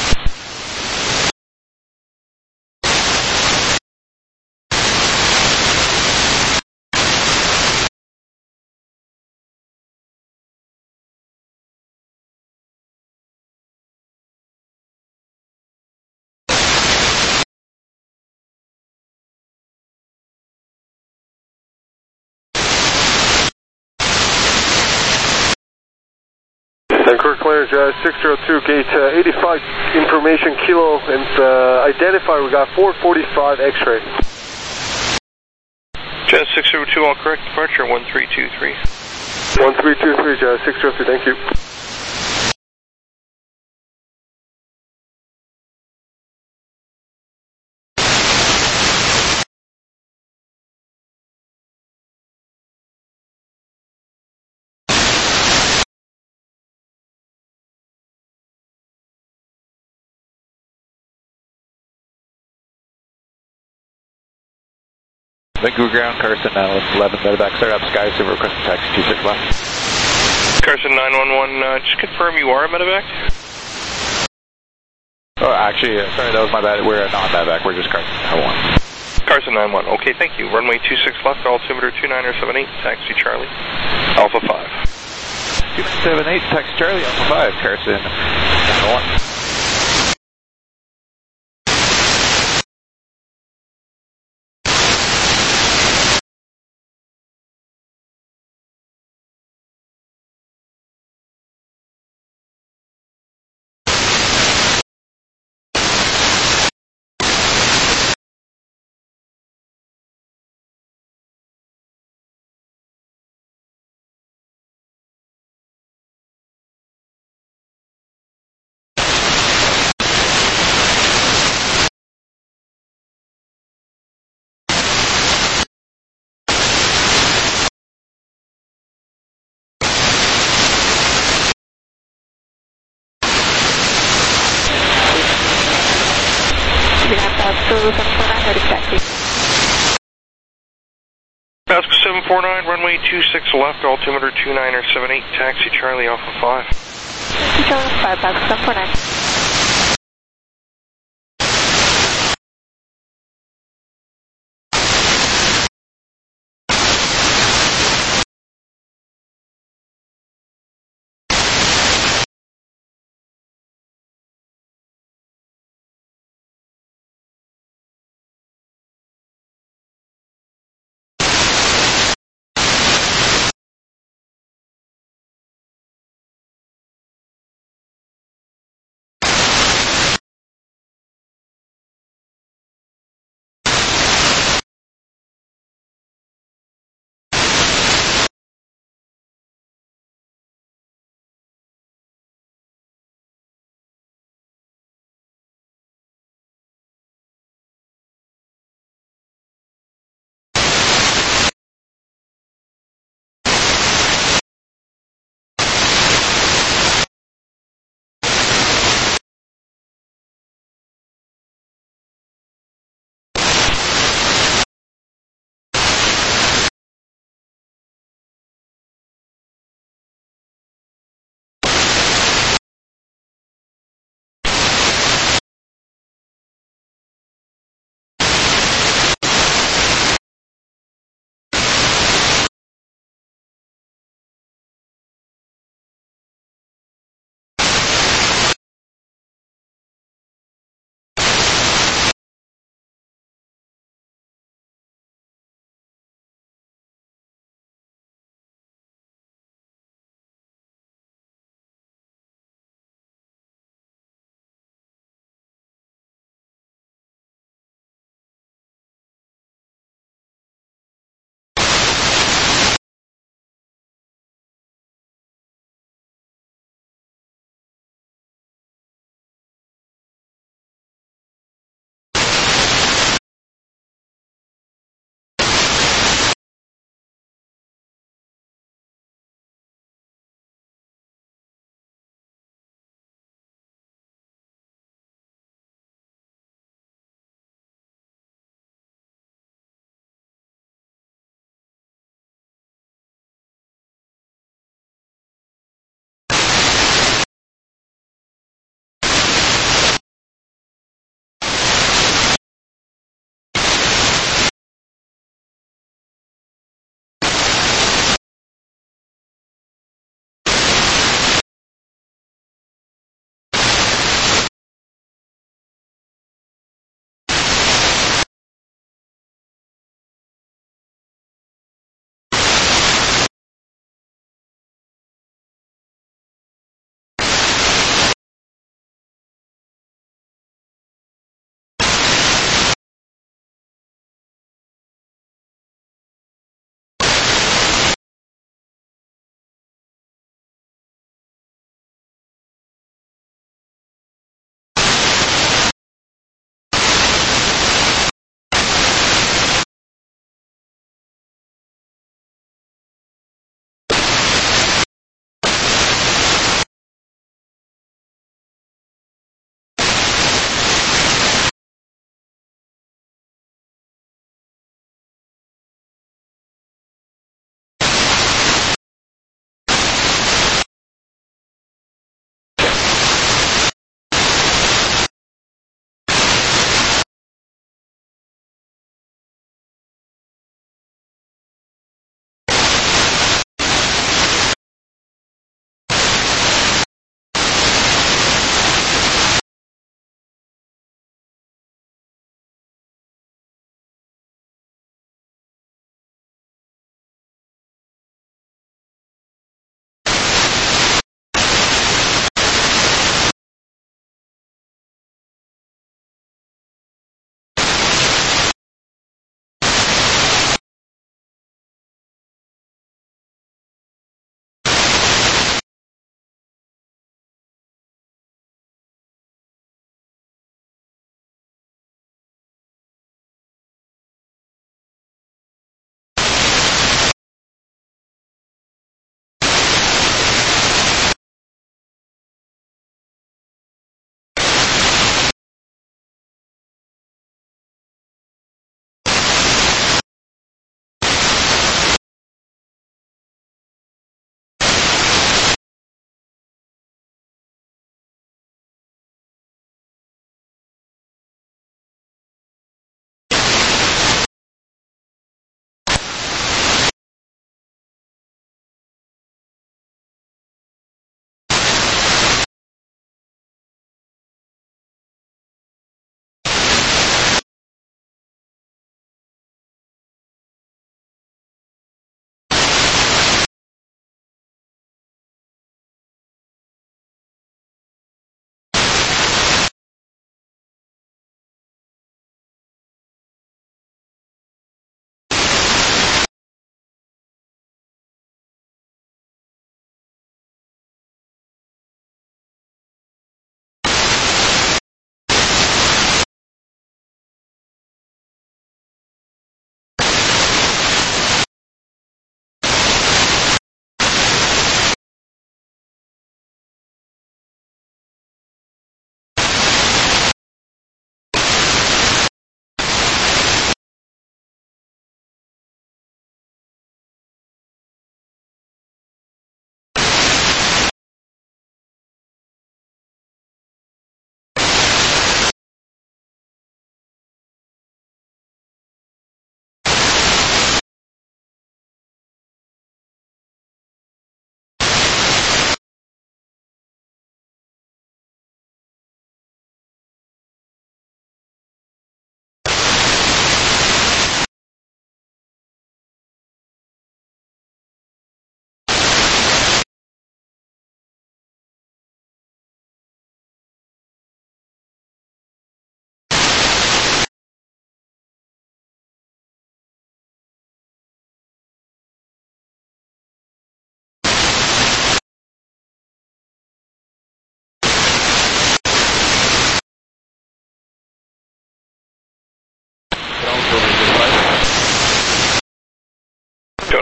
Vancouver clearance, uh, six zero two, gate uh, eighty-five, information kilo, and uh, identify, we got four forty-five X-ray. Jazz six zero two, all correct, departure one three two three. one three two three, Jazz six zero two, thank you. Vancouver ground, Carson now eleven, medevac, start up, sky, silver, requesting taxi two six left. Carson nine one one, uh, just confirm you are a medevac? Oh, actually, uh, sorry, that was my bad. We're a non-medevac, we're just Carson nine one. Carson nine one, okay, thank you. Runway two six left, altimeter two nine seven eight, taxi Charlie, Alpha five. two nine seven eight, taxi Charlie, Alpha five, Carson nine one. Pasco seven four nine, runway two six left, altimeter two nine seven eight, taxi Charlie Alpha five. Taxi Charlie Alpha five, Pasco seven four nine.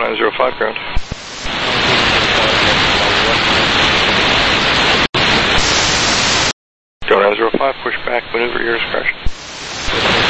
nine zero five ground. Go nine zero five, push back, maneuver your discretion.